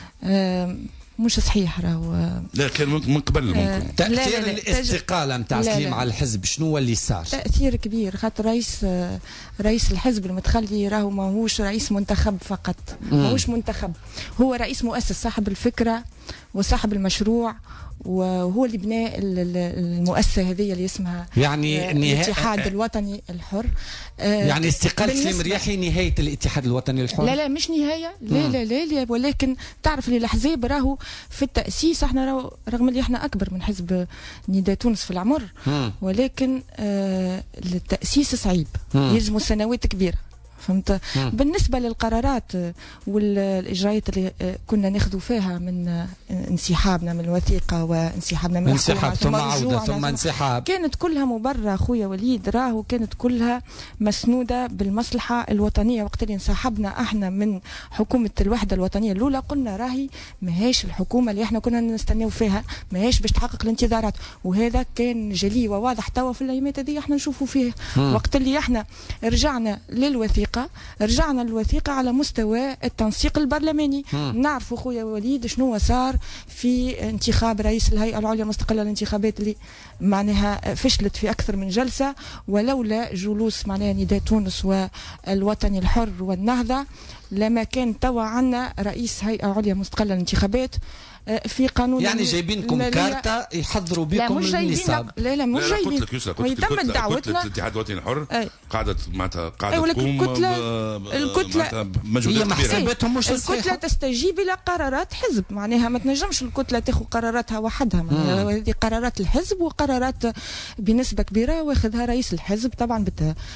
مش صحيح راهو. لا كان من قبل ممكن تأثير الاستقالة نتاع سليم على الحزب شنو اللي صار؟ تأثير كبير خاطر رئيس الحزب المتخلي راهو ماهوش رئيس منتخب فقط. ماهوش منتخب هو رئيس مؤسس صاحب الفكرة وصاحب المشروع وهو اللي بنى المؤسسة هذه اللي اسمها يعني الاتحاد الوطني الحر. يعني استقالة سليم الرياحي نهاية الاتحاد الوطني الحر؟ لا مش نهاية. لا ولكن تعرف اللي الأحزاب راهو في التأسيس احنا رغم اللي احنا أكبر من حزب نداء تونس في العمر ولكن التأسيس صعيب يلزموا سنوات كبيرة. فهمت؟ بالنسبة للقرارات والإجراءات اللي كنا ناخذوا فيها من انسحابنا من الوثيقة وانسحابنا من انسحاب ثم عودة ثم انسحاب كانت كلها مبررة خويا وليد. راهو كانت كلها مسنودة بالمصلحة الوطنية. وقت اللي انسحبنا احنا من حكومة الوحدة الوطنية الأولى قلنا راهي ماهيش الحكومة اللي احنا كنا نستناو فيها ماهيش باش تحقق الانتظارات. وهذا كان جلي وواضح توا في الأيامات هذه احنا نشوفوا فيه. وقت اللي احنا رجعنا للوثيقة الوثيقة، رجعنا للوثيقة على مستوى التنسيق البرلماني. نعرفوا خويا وليد شنو صار في انتخاب رئيس الهيئة العليا المستقلة للانتخابات اللي معناها فشلت في أكثر من جلسة، ولولا جلوس معناها نداء تونس والوطني الحر والنهضة لما كان توا عنا رئيس هيئة عليا مستقلة للانتخابات في قانون. يعني جايبينكم كارتة يحضروا بكم النصاب. لا مش جايبين. ويتم دعوتنا. الاتحاد الوطني الحر قاعدة معناتها قاعدة تقوم الكتلة مجهودات كبيرة. الكتلة تستجيب إلى قرارات حزب، معناها ما تنجمش الكتلة تاخذ قراراتها وحدها، هذه قرارات الحزب وقرارات بنسبة كبيرة واخذها رئيس الحزب طبعا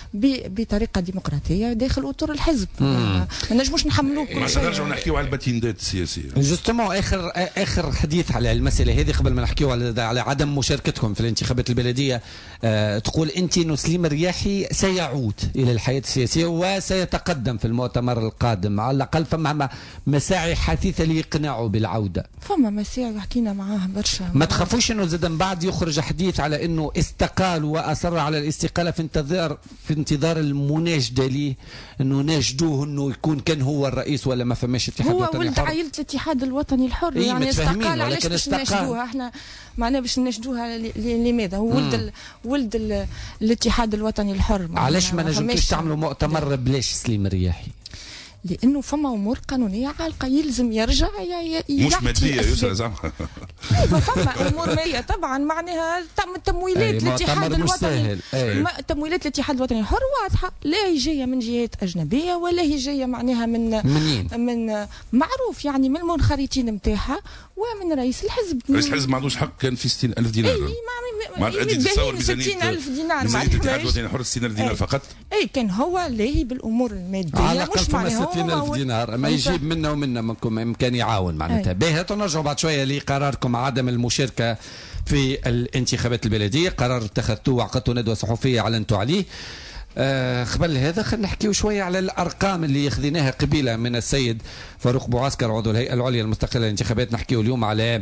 بطريقة ديمقراطية داخل أطر الحزب. ما نجموش نحملوه كل شيء. نرجعوا نحكيوا على الباتيندات السياسية. جوستومون اخر حديث على المساله هذه قبل ما نحكيوا على عدم مشاركتكم في الانتخابات البلديه. تقول انت انه سليم الرياحي سيعود الى الحياه السياسيه وسيتقدم في المؤتمر القادم، على الاقل فما مساعي حثيثه ليقنعوا بالعوده. فما مساعي حكينا معاه برشا. ما تخافوش انه زاد من بعد يخرج حديث على انه استقال واصر على الاستقاله في انتظار المناشده ليه، انه ناشدوه انه يكون كان هو الرئيس ولا ما فماش اتحاد وطني حر. هو ولد عائله الاتحاد الوطني الحر، يعني استقال. علاش باش نشدوها احنا؟ معناها باش نشدوها لماذا؟ هو ولد الاتحاد الوطني الحر. علاش ما نجمتوش تعملوا مؤتمر بلاش سليم الرياحي؟ لانه فما امور قانونيه عالقه يلزم يرجع مش ماديه يسرى زعما. فما امور ماليه طبعا، معناها تمويلات الاتحاد الوطني تمويلات الاتحاد الوطني الحر واضحه، لا هي جايه من جهات اجنبيه ولا هي جايه معناها من معروف يعني من المنخرطين نتاعها ومن رئيس الحزب. رئيس الحزب ما عندوش حق، كان في 60,000 دينار. ما 60,000 دينار ميزانية الاتحاد الوطني الحر 60,000 دينار فقط. كان هو لاهي بالامور الماديه على مش معناها 60,000 دينار ما يجيب منا ومنا منكم يمكن يعاون معناتها. باهي نرجعوا بعد شويه لقراركم عدم المشاركه في الانتخابات البلديه، قرار اتخذتوه وعقدتوا ندوه صحفيه اعلنتوا عليه. قبل هذا خلينا نحكيو شويه على الارقام اللي خذيناها قبيله من السيد فاروق بوعسكر عضو الهيئه العليا المستقله للانتخابات. نحكيو اليوم على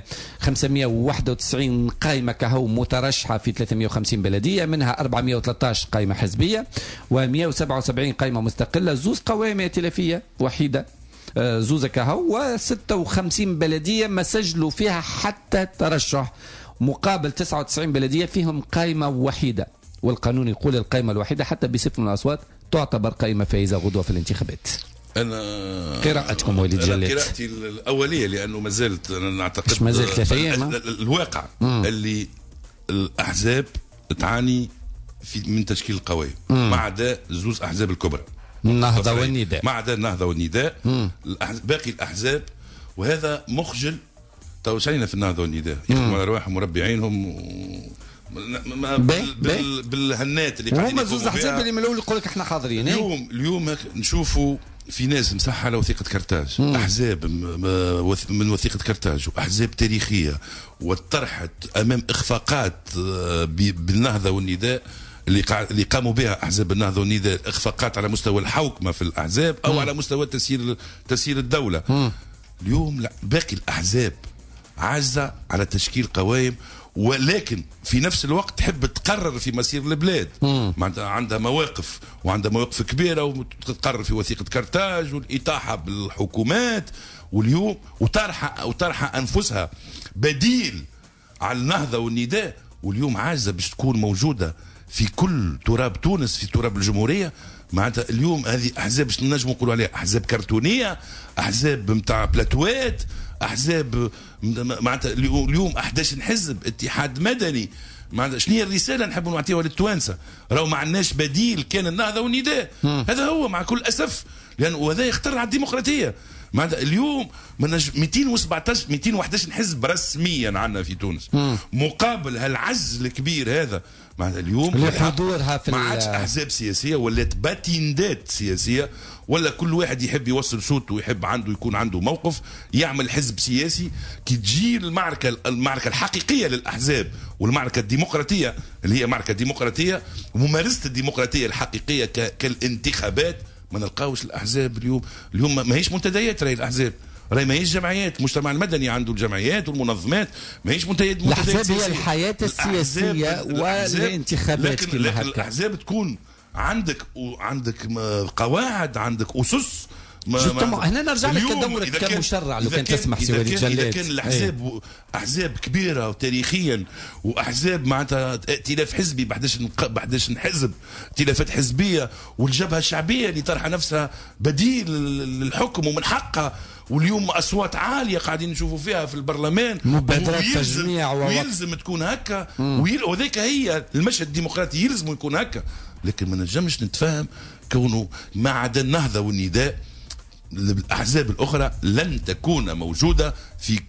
591 قائمه كهو مترشحه في 350 بلديه، منها 413 قائمه حزبيه و177 قائمه مستقله، زوز قوائم ائتلافيه وحيده زوزة كهو، و56 بلديه ما سجلوا فيها حتى ترشح، مقابل 99 بلديه فيهم قائمه وحيده. والقانون يقول القائمة الوحيدة حتى بصفر من الأصوات تعتبر قائمة فائزة غدوة في الانتخابات. أنا قراءتكم وليد جلات. قراءتي الأولية لأنه ما زالت أنا نعتقد مش ما زالت 3 أيام الواقع اللي الأحزاب تعاني من تشكيل القوائم ما عدا زوز أحزاب الكبرى، النهضة والنداء، ما عدا النهضة والنداء. باقي الأحزاب وهذا مخجل. تو شينا في النهضة والنداء يخدموا على رواحهم وربي عينهم بالهنات اللي قاعدين هما زوز احزاب اللي من الاول يقول لك احنا حاضرين. اليوم نشوفوا في ناس مسحه على وثيقه كرتاج، احزاب من وثيقه كرتاج واحزاب تاريخيه وطرحت امام اخفاقات بالنهضه والنداء اللي قاموا بها احزاب النهضه والنداء، اخفاقات على مستوى الحوكمه في الاحزاب او على مستوى تسيير الدوله. اليوم لا، باقي الاحزاب عاجزه على تشكيل قوائم، ولكن في نفس الوقت تحب تقرر في مسير البلاد. عندها مواقف وعندها مواقف كبيره وتقرر في وثيقه كرتاج والاطاحه بالحكومات، واليوم وطرح انفسها بديل على النهضه والنداء، واليوم عاجزه باش تكون موجوده في كل تراب تونس، في تراب الجمهوريه. معناتها اليوم هذه احزاب باش نجموا نقولوا عليها احزاب كرتونيه، احزاب نتاع بلاتوات، احزاب معناتها اليوم 11 حزب اتحاد مدني. معناتها شنو هي الرساله نحبوا نعطيوها للتوانسه؟ راهو ما عندناش بديل كان النهضه والنداء. هذا هو مع كل اسف، لانه هذا يخترع الديمقراطيه. معناتها اليوم 211 حزب رسميا عندنا في تونس، مقابل هالعجز الكبير هذا. معناتها اليوم لحضورها في ما عادش احزاب سياسيه، ولات باتيندات سياسيه، ولا كل واحد يحب يوصل صوته ويحب يكون عنده موقف يعمل حزب سياسي. كي تجي المعركه الحقيقيه للاحزاب والمعركه الديمقراطيه اللي هي معركه ديمقراطيه وممارسه الديمقراطيه الحقيقيه كالانتخابات، ما نلقاوش الاحزاب اليوم ما هيش منتديات. راهي الاحزاب راهي ما هيش جمعيات، المجتمع المدني عنده الجمعيات والمنظمات، ما هيش منتديات. الاحزاب هي الحياه السياسيه والانتخابات. لكن الاحزاب تكون عندك قواعد، عندك اسس. هنا نرجع لك كدورك كمشرع لو كان تسمح سي وليد جلاد. إذا كان الأحزاب أحزاب كبيرة وتاريخيا وأحزاب معناتها ائتلاف حزبي بحداش نحزب، ائتلافات حزبية والجبهة الشعبية اللي طرح نفسها بديل للحكم ومن حقها، واليوم أصوات عالية قاعدين نشوفوا فيها في البرلمان، مبادرات تجميع ويلزم تكون هكا، وذيك هي المشهد الديمقراطي يلزم يكون هكا. لكن ما نجمش نتفاهم كونه ما عدا النهضة والنداء الأحزاب الأخرى لن تكون موجودة في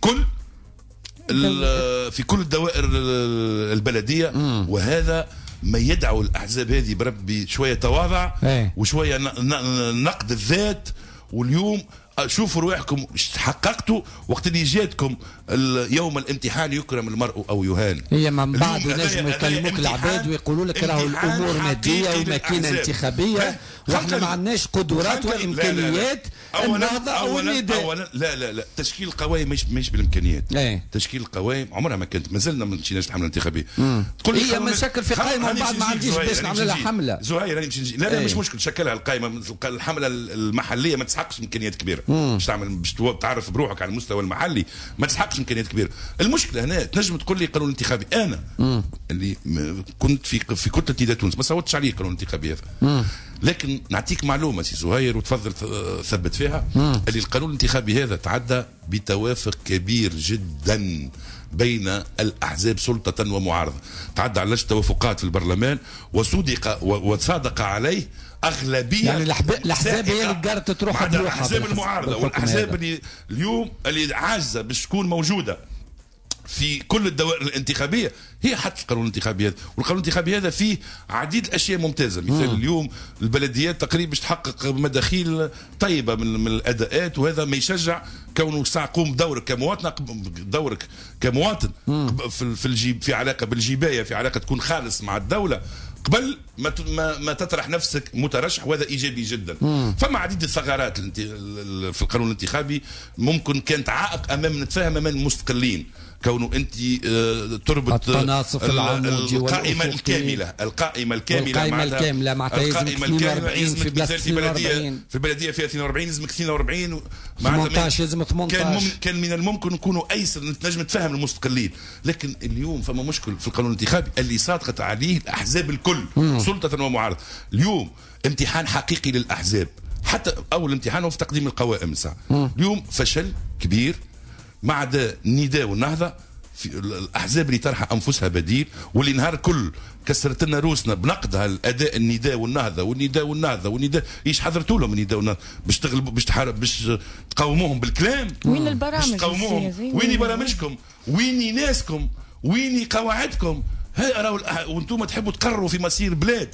كل الدوائر البلدية. وهذا ما يدعو الأحزاب هذه بربي شوية تواضع وشوية نقد الذات. واليوم شوفوا رواحكم حققتوا وقت اللي جاتكم يوم الامتحان يكرم المرء او يهان. هي من بعد نجم يكلموك العباد ويقولوا لك راهو الامور ماديه وماكينه انتخابيه واحنا ما عندناش قدرات وامكانيات النهضه او النداء. اولا لا تشكيل القوائم مش بالامكانيات. تشكيل القوائم عمرها ما كانت، مازلنا ما مشيناش الحمله الانتخابيه. تقول لي هي مشاكل في قائمه ومن بعد ما عنديش باش نعمل لها حمله. زهير لا مش مشكل شكلها القائمه. الحمله المحليه ما تسحقش امكانيات كبيره. باش تعمل باش تعرف بروحك على المستوى المحلي ما تسحقش امكانيات كبيره. المشكله هنا تنجم تقول لي قانون انتخابي. انا اللي كنت في كتله نداء تونس ما صوتش عليه قانون انتخابي هذا. لكن نعطيك معلومه سي زهير وتفضل ثبت فيها اللي القانون الانتخابي هذا تعدى بتوافق كبير جدا بين الاحزاب سلطه ومعارضه. تعدى على توافقات في البرلمان وصادق عليه اغلبيه. يعني الاحزاب هي اللي قررت تروح بروحها. الاحزاب المعارضه والاحزاب اللي اليوم اللي عاجزه باش تكون موجوده في كل الدوائر الانتخابيه هي حتى القانون الانتخابي هذا. والقانون الانتخابي هذا فيه عديد الاشياء ممتازه. مثال اليوم البلديات تقريبا باش تحقق مداخيل طيبه من الاداءات، وهذا ما يشجع كونه قوم دورك كمواطن في علاقه بالجبايه، في علاقه تكون خالص مع الدوله قبل ما تطرح نفسك مترشح، وهذا ايجابي جدا. فما عديد الثغرات في القانون الانتخابي ممكن كانت عائق امام نتفاهم امام المستقلين، كونه انت تربط القائمه الكامله معناتها يلزمك 42 في بلاصه 42 في البلديه فيها 42 يلزمك 42 18 يلزمك 18. كان من الممكن نكونوا ايسر نجم نتفاهم المستقلين. لكن اليوم فما مشكل في القانون الانتخابي اللي صادقت عليه الاحزاب الكل سلطه ومعارضه. اليوم امتحان حقيقي للاحزاب، حتى اول امتحان هو في تقديم القوائم ساعه. اليوم فشل كبير ما عدا النداء والنهضه في الاحزاب اللي طرح انفسها بديل، واللي نهار كل كسرت لنا روسنا بنقدها الاداء النداء والنهضه ايش حضرتوا لهم النداء والنهضه باش تغلبوا باش تقاوموهم بالكلام؟ وين البرامج السياسيه؟ وين برامجكم؟ وين ناسكم؟ وين قواعدكم؟ وانتم تحبوا تقرروا في مصير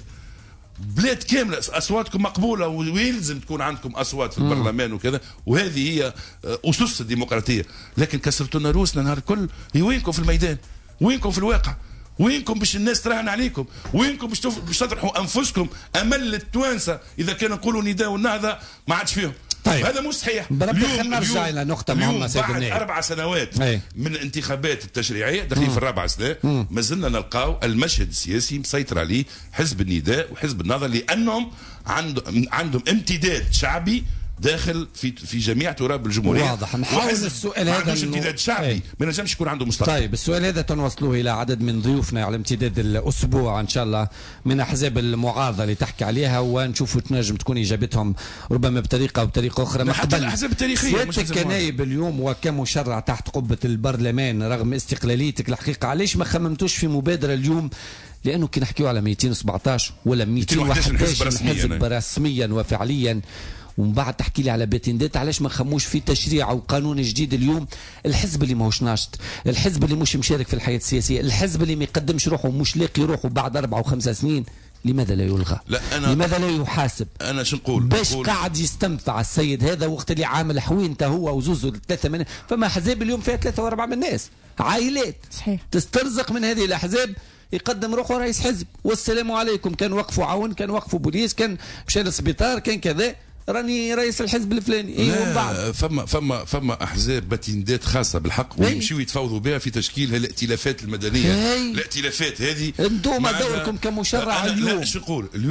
بلاد كامله، اصواتكم مقبوله ويلزم تكون عندكم اصوات في البرلمان وكذا، وهذه هي اسس الديمقراطيه. لكن كسرتوا لنا روسنا نهار الكل. وينكم في الميدان؟ وينكم في الواقع؟ وينكم باش الناس تراهن عليكم؟ وينكم باش تطرحوا انفسكم امل التوانسه اذا كانوا نقولوا نداء والنهضه ما عادش فيهم؟ طيب هذا مش صحيح. اليوم نرجع الى نقطه مهمه سيد بعد 4 سنوات من الانتخابات التشريعيه داخلين في الرابعه سنه ما زلنا نلقاو المشهد السياسي مسيطر عليه حزب النداء وحزب النهضه، لانهم عندهم امتداد شعبي داخل في جميع تراب الجمهوريه. واضح. نحاول السؤال هذا مش امتداد شعبي ما نجمش يكون عنده مستقبل. طيب السؤال هذا تنوصلوه الى عدد من ضيوفنا على امتداد الاسبوع ان شاء الله من احزاب المعارضه اللي تحكي عليها، ونشوفوا تنجم تكون اجابتهم ربما بطريقه او بطريقه اخرى. حتى الاحزاب التاريخيه مش كنايب اليوم وكمشرع تحت قبه البرلمان رغم استقلاليتك الحقيقه، علاش ما خممتوش في مبادره اليوم؟ لانه كي نحكيو على 217 ولا 211 حزب رسميا وفعليا، ومن بعد تحكي لي على باتندات، علاش ما خموش في تشريع او قانون جديد اليوم؟ الحزب اللي ماهوش ناشط، الحزب اللي مش مشارك في الحياه السياسيه، الحزب اللي ما يقدمش روحه ومش لاقي روحه بعد 4 و5 سنين، لماذا لا يلغى؟ لماذا لا يحاسب؟ انا شو نقول؟ باش قاعد يستمتع السيد هذا وقت اللي عامل حوينته هو وزوزو 3 من فما احزاب اليوم فيها 3 و4 من الناس، عائلات صحيح تسترزق من هذه الاحزاب، يقدم روحه رئيس حزب والسلام عليكم، كان وقفوا عون، كان وقفوا بوليس، كان مشى للسبيطار، كان كذا، راني رئيس الحزب الفلاني. ايوه بعد فما احزاب باتندات خاصه بالحق ويمشيوا يتفاوضوا بها في تشكيل الائتلافات المدنيه. الائتلافات هذه انتم دوركم كمشرع اليوم. لا شو نقول اليوم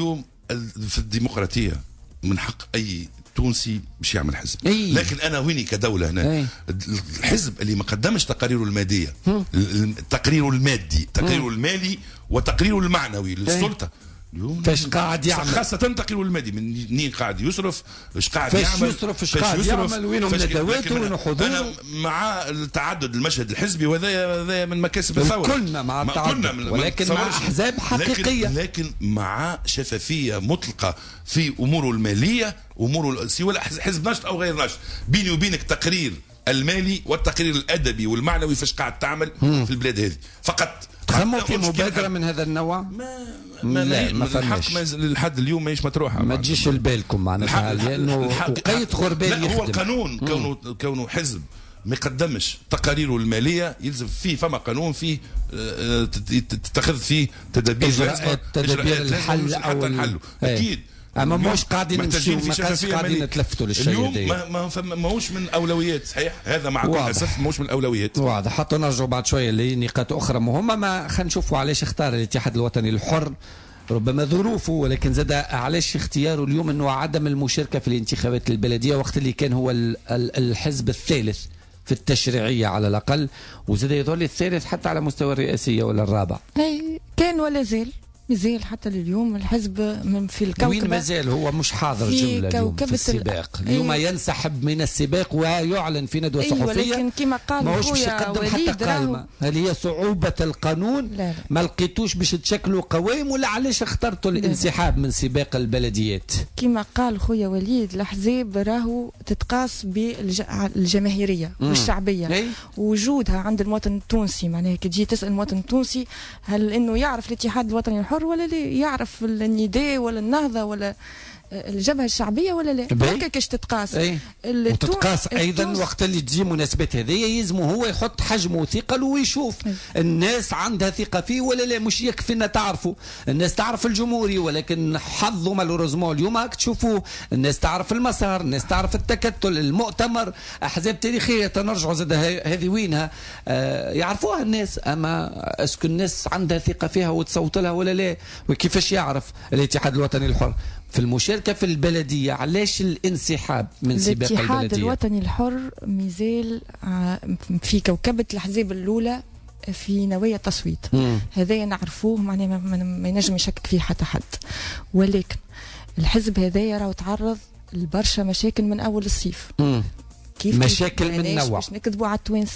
في الديمقراطيه من حق اي تونسي باش يعمل حزب. لكن انا ويني كدوله هنا الحزب اللي ما قدمش تقاريره الماديه، التقرير المادي، التقرير المالي وتقريره المعنوي للسلطه، فاش قاعد يعمل، خاصة تقرير المادي منين قاعد يصرف، ايش قاعد يعمل، فاش قاعد يعمل، وينهم ندواته وين حضوره. انا مع التعدد المشهد الحزبي، وهذا من مكاسب الثوره. كلنا مع التعدد، ولكن مع احزاب حقيقيه، لكن مع شفافيه مطلقه في اموره الماليه، اموره سواء حزب نشط او غير نشط. بيني وبينك تقرير المالي والتقرير الادبي والمعنوي فاش قاعد تعمل في البلاد هذه فقط. تخموا في مبادره من هذا النوع؟ ما فماش لحد اليوم ماهيش مطروحه، ما تجيش لبالكم معناتها، لانه وقيت غربال يخدم. هو القانون كونه حزب ما يقدمش تقاريره الماليه يلزم فيه، فما قانون فيه تتخذ فيه تدابير الحل او الحل اكيد. اما مش قاعدين نمشيو، ما كانش قاعدين نتلفتوا للشيء اليوم. ماهوش من اولويات، صحيح هذا مع كل اسف ماهوش من الاولويات. واضح. حتى نرجعوا بعد شويه لنقاط اخرى مهمه. ما خلينا نشوفوا علاش اختار الاتحاد الوطني الحر، ربما ظروفه، ولكن زاد علاش اختياره اليوم انه عدم المشاركه في الانتخابات البلديه وقت اللي كان هو الحزب الثالث في التشريعيه على الاقل، وزاد يظل الثالث حتى على مستوى الرئاسيه ولا الرابع. كان ولا زال مازال حتى لليوم الحزب في الكوكبة. وين مازال هو مش حاضر جملة اليوم في السباق. اليوم ينسحب من السباق ويعلن في ندوة صحفية. لكن كما قال ماهوش باش يقدم حتى قائمة. هل هي صعوبة القانون؟ لا. ما لقيتوش باش تشكلوا قوائم، ولا علاش اخترتوا الانسحاب من سباق البلديات؟ كما قال خويا وليد، الأحزاب راهو تتقاس بالجماهيرية والشعبية ووجودها عند المواطن التونسي. معناها كي تجي تسأل المواطن التونسي هل انه يعرف الاتحاد الوطني الحر ولا لا، يعرف النداء ولا النهضة ولا الجبهة الشعبية ولا لا، هكا كاش تتقاس. وتتقاس ايضا وقت اللي تجي مناسبات هذه يلزمه هو يحط حجمه وثقله ويشوف الناس عندها ثقة فيه ولا لا. مش يكفي ان تعرفوا الناس تعرف الجمهوري، ولكن حظوا مالوريزمون اليوم هاك تشوفوا الناس تعرف المسار، الناس تعرف التكتل، المؤتمر، احزاب تاريخية تنرجعوا زاد هذه وينها يعرفوها الناس. اما اسكو الناس عندها ثقة فيها وتصوت لها ولا لا؟ وكيفاش يعرف الاتحاد الوطني الحر في المشاركة في البلدية؟ علاش الانسحاب من سباق البلدية؟ الاتحاد الوطني الحر مازال في كوكبة الأحزاب الأولى في نوايا التصويت. هذا نعرفوه، معناه ما ينجم يشكك فيه حتى حد. ولكن الحزب هذايا راهو تعرض لبرشا مشاكل من أول الصيف. كيف مشاكل من نوع؟ باش نكذبوا على التوانسة.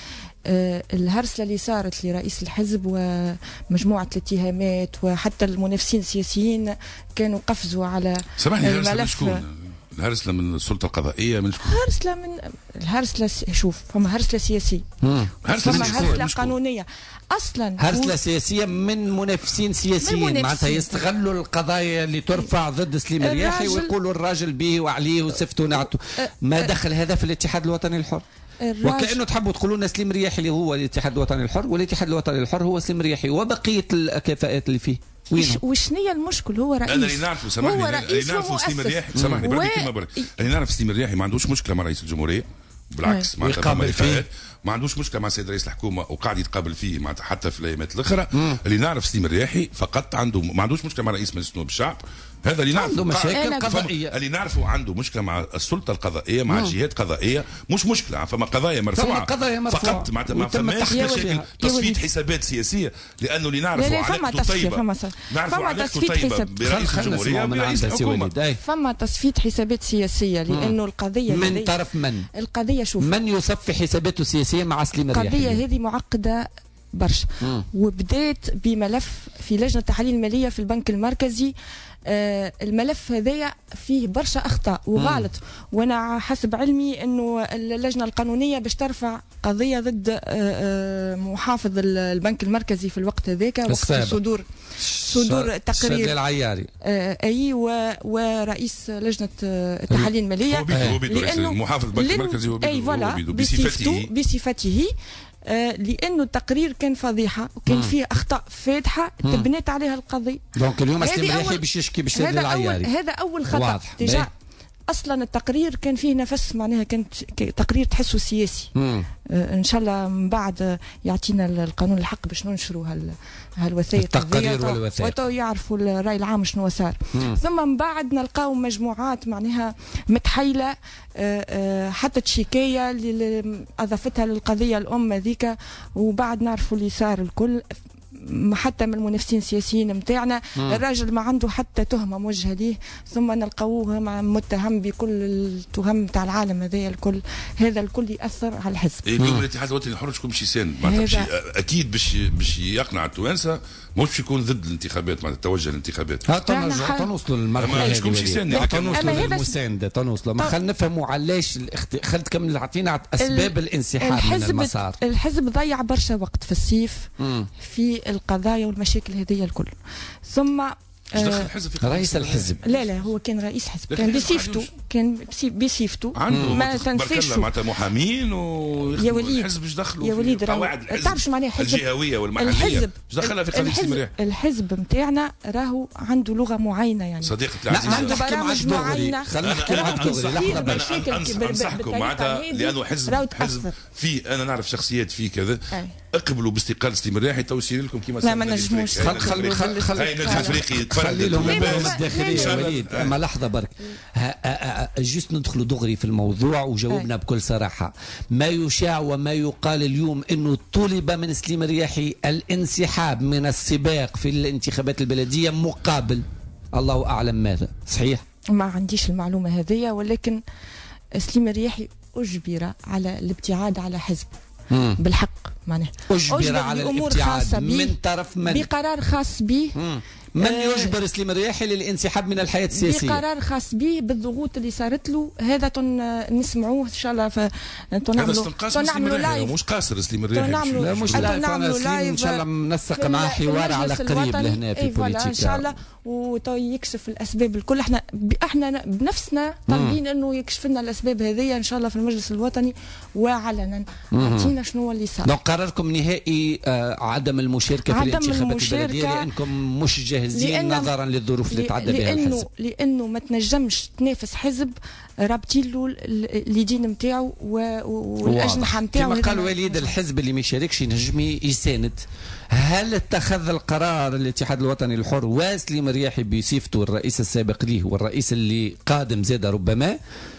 الهرسلة اللي صارت لرئيس الحزب ومجموعة الاتهامات، وحتى المنافسين السياسيين كانوا قفزوا على الملف. الهرسلة من السلطة القضائية، من الهرسلة شوف، فما هرسلة سياسية، فما هرسلة قانونية اصلا. هرسلة سياسية من منافسين سياسيين، معناتها يستغلوا القضايا اللي ترفع ضد سليم الرياحي ويقولوا الراجل به وعليه وسفته ونعته. ما دخل هذا في الاتحاد الوطني الحر؟ وكأنه تحبوا تقولوا لنا سليم رياحي اللي هو الاتحاد الوطني الحر، والاتحاد الوطني الحر هو سليم رياحي وبقية الكفاءات اللي فيه. وشنية المشكل؟ هو رئيس. انا اللي نعرفه، سامحني، اللي نعرفه سليم الرياحي، سامحني برك كلمة برك، اللي نعرف سليم الرياحي ما عندوش مشكلة مع رئيس الجمهورية، بالعكس معناتها ما عندوش مشكله مع السيد رئيس الحكومه وقاعد يتقابل فيه معناتها حتى في الايامات الاخرى. اللي نعرف سليم الرياحي فقط ما عندوش مشكله مع رئيس مجلس نواب الشعب، هذا اللي نعرفه. عنده مشاكل قضائيه، اللي نعرفه عنده مشكله مع السلطه القضائيه، مع الجهات القضائيه، مش مشكله، فما قضايا مرفوعه فقط، معناتها ما فماش مشاكل تصفيه حسابات سياسيه، لانه اللي نعرفه علاقته طيبه، نعرفه علاقته طيبه برئيس الجمهوريه وبرئيس الحكومه. فما تصفيه حسابات سياسيه، لانه القضيه من طرف من؟ القضيه شوف، من يصفي حساباته السياسيه مع سليم الرياحي؟ القضيه هذه معقده برشا، وبدات بملف في لجنه التحاليل الماليه في البنك المركزي. الملف هذايا فيه برشا اخطاء وغلط، وانا حسب علمي انه اللجنه القانونيه باش ترفع قضيه ضد محافظ البنك المركزي في الوقت هذاك، وقت صدور تقرير العياري اي ورئيس لجنه التحاليل الماليه، لانه محافظ البنك المركزي بصفته لانه التقرير كان فضيحه وكان فيه اخطاء فادحه تبنيت عليها القضيه. دونك اليوم سليم الرياحي باش يشكي باش العياري. هذا اول خطا. اصلا التقرير كان فيه نفس معناها كانت تقرير تحسه سياسي. ان شاء الله من بعد يعطينا القانون الحق باش ننشروا هالوثائق التقارير والوثائق يعرفوا الراي العام شنو صار. ثم من بعد نلقاو مجموعات معناها متحيله حتى شكايه اللي اضافتها للقضيه الام هذيك، وبعد نعرفوا اللي صار الكل حتى من المنافسين السياسيين متاعنا. الراجل ما عنده حتى تهمه موجهه ليه، ثم نلقاوه متهم بكل التهم تاع العالم هذا الكل. هذا الكل ياثر على الحزب. اليوم الاتحاد الوطني الحر شكون باش يساند معناتها اكيد باش يقنع التوانسه، مش باش يكون ضد الانتخابات معناتها توجه للانتخابات. تنوصلوا للمرحله شكون باش يساند؟ تنوصلوا للمسانده، تنوصلوا ما خلينا نفهموا علاش خلينا تكمل عطينا اسباب الانسحاب من المسار. الحزب ضيع برشا وقت في الصيف في القضايا والمشاكل هذه الكل. ثم رئيس الحزب لا هو كان رئيس حزب، كان بصفته ما تنسيش معناتها محامين يا وليد الحزب باش دخلوا يا وليد تعرفش معناها حزب الجهويه والمحليه باش دخلها في قضيه سميريح. الحزب نتاعنا راهو عنده لغه معينه يعني صديقتي العزيزه عنده برامج معينه. خلينا نحكي معك دغري انصحكم معناتها لانه حزب فيه انا نعرف شخصيات فيه كذا اقبلوا باستقالة سليم الرياحي تو يصير لكم كيما لا ما نجموش. خلي الافريقي خلي لهم الداخليه وليد. اما لحظه برك جست ندخلوا دغري في الموضوع وجاوبنا بكل صراحه. ما يشاع وما يقال اليوم انه طلب من سليم الرياحي الانسحاب من السباق في الانتخابات البلديه مقابل الله اعلم ماذا. صحيح؟ ما عنديش المعلومه هذه، ولكن سليم الرياحي اجبر على الابتعاد على حزب بالحق معناها أجبر على الابتعاد من طرف من بقرار خاص به. من يجبر سليم الرياحي للانسحاب من الحياة السياسية؟ بقرار خاص به بالضغوط اللي صارت له. هذا نسمعوه ان شاء الله. نعملوا لايف مش قاصر سليم الرياحي لا مش نعملوا لايف ان شاء الله ننسق معاه حوار على قريب لهنا في بوليتيكا ان شاء الله ويكشف الاسباب الكل. احنا بنفسنا طالبين انه يكشف لنا الاسباب هذه ان شاء الله في المجلس الوطني وعلنا اعطينا شنو اللي صار. دونك قراركم نهائي عدم المشاركه في الانتخابات البلديه لانكم مش جاهزين نظرا للظروف اللي تعدى بها الحزب. لانه ما تنجمش تنافس حزب رابطين له اليدين نتاعو والاجنحه نتاعو. كما قال وليد الحزب اللي ما يشاركش ينجم يساند. هل اتخذ القرار الاتحاد الوطني الحر وسليم الرياحي بصفته الرئيس السابق ليه والرئيس اللي قادم زاد ربما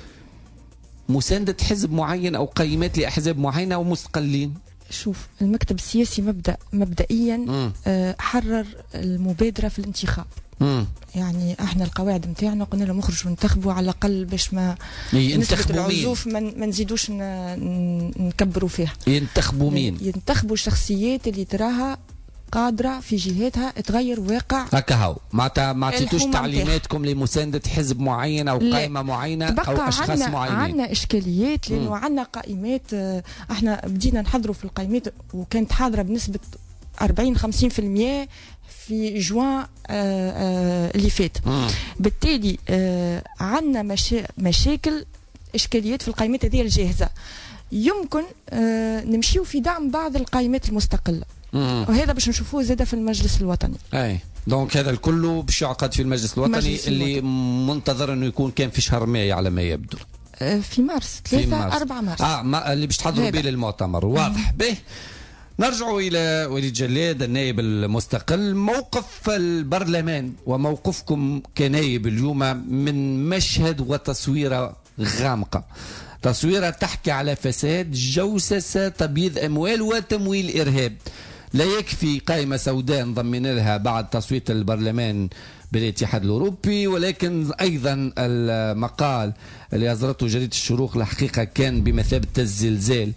مساندة حزب معين او قيمات لاحزاب معينه ومستقلين؟ شوف المكتب السياسي مبدئيا حرر المبادره في الانتخاب. يعني احنا القواعد نتاعنا قلنا لهم نخرجوا ننتخبوا على الاقل باش ما نسبة العزوف ما نزيدوش نكبروا فيها. ينتخبوا مين؟ ينتخبوا الشخصيات اللي تراها قادره في جهاتها تغير واقع. هكا هاو ما عطيتوش تعليماتكم لمسانده حزب معين او قائمه معينه او اشخاص معينين. عندنا اشكاليات لانه عندنا قائمات. احنا بدينا نحضروا في القائمات وكانت حاضره بنسبه 40-50% في جوان اللي فات. بالتالي عندنا مشاكل اشكاليات في القائمات هذه الجاهزه. يمكن نمشيو في دعم بعض القائمات المستقله وهذا باش نشوفوه زاده في المجلس الوطني. اي دونك هذا الكل باش يعقد في المجلس الوطني اللي منتظر انه يكون كان في شهر ماي على ما يبدو. في مارس 3-4 مارس اللي باش تحضروا به للمؤتمر. واضح. به نرجع إلى وليد جلاد النائب المستقل. موقف البرلمان وموقفكم كنائب اليوم من مشهد وتصويرة غامقة، تصويرة تحكي على فساد، جوسسة، تبييض أموال وتمويل إرهاب. لا يكفي قائمة سوداء ضمن لها بعد تصويت البرلمان بالاتحاد الأوروبي، ولكن أيضا المقال اللي أصدرته جريدة الشروق الحقيقة كان بمثابة الزلزال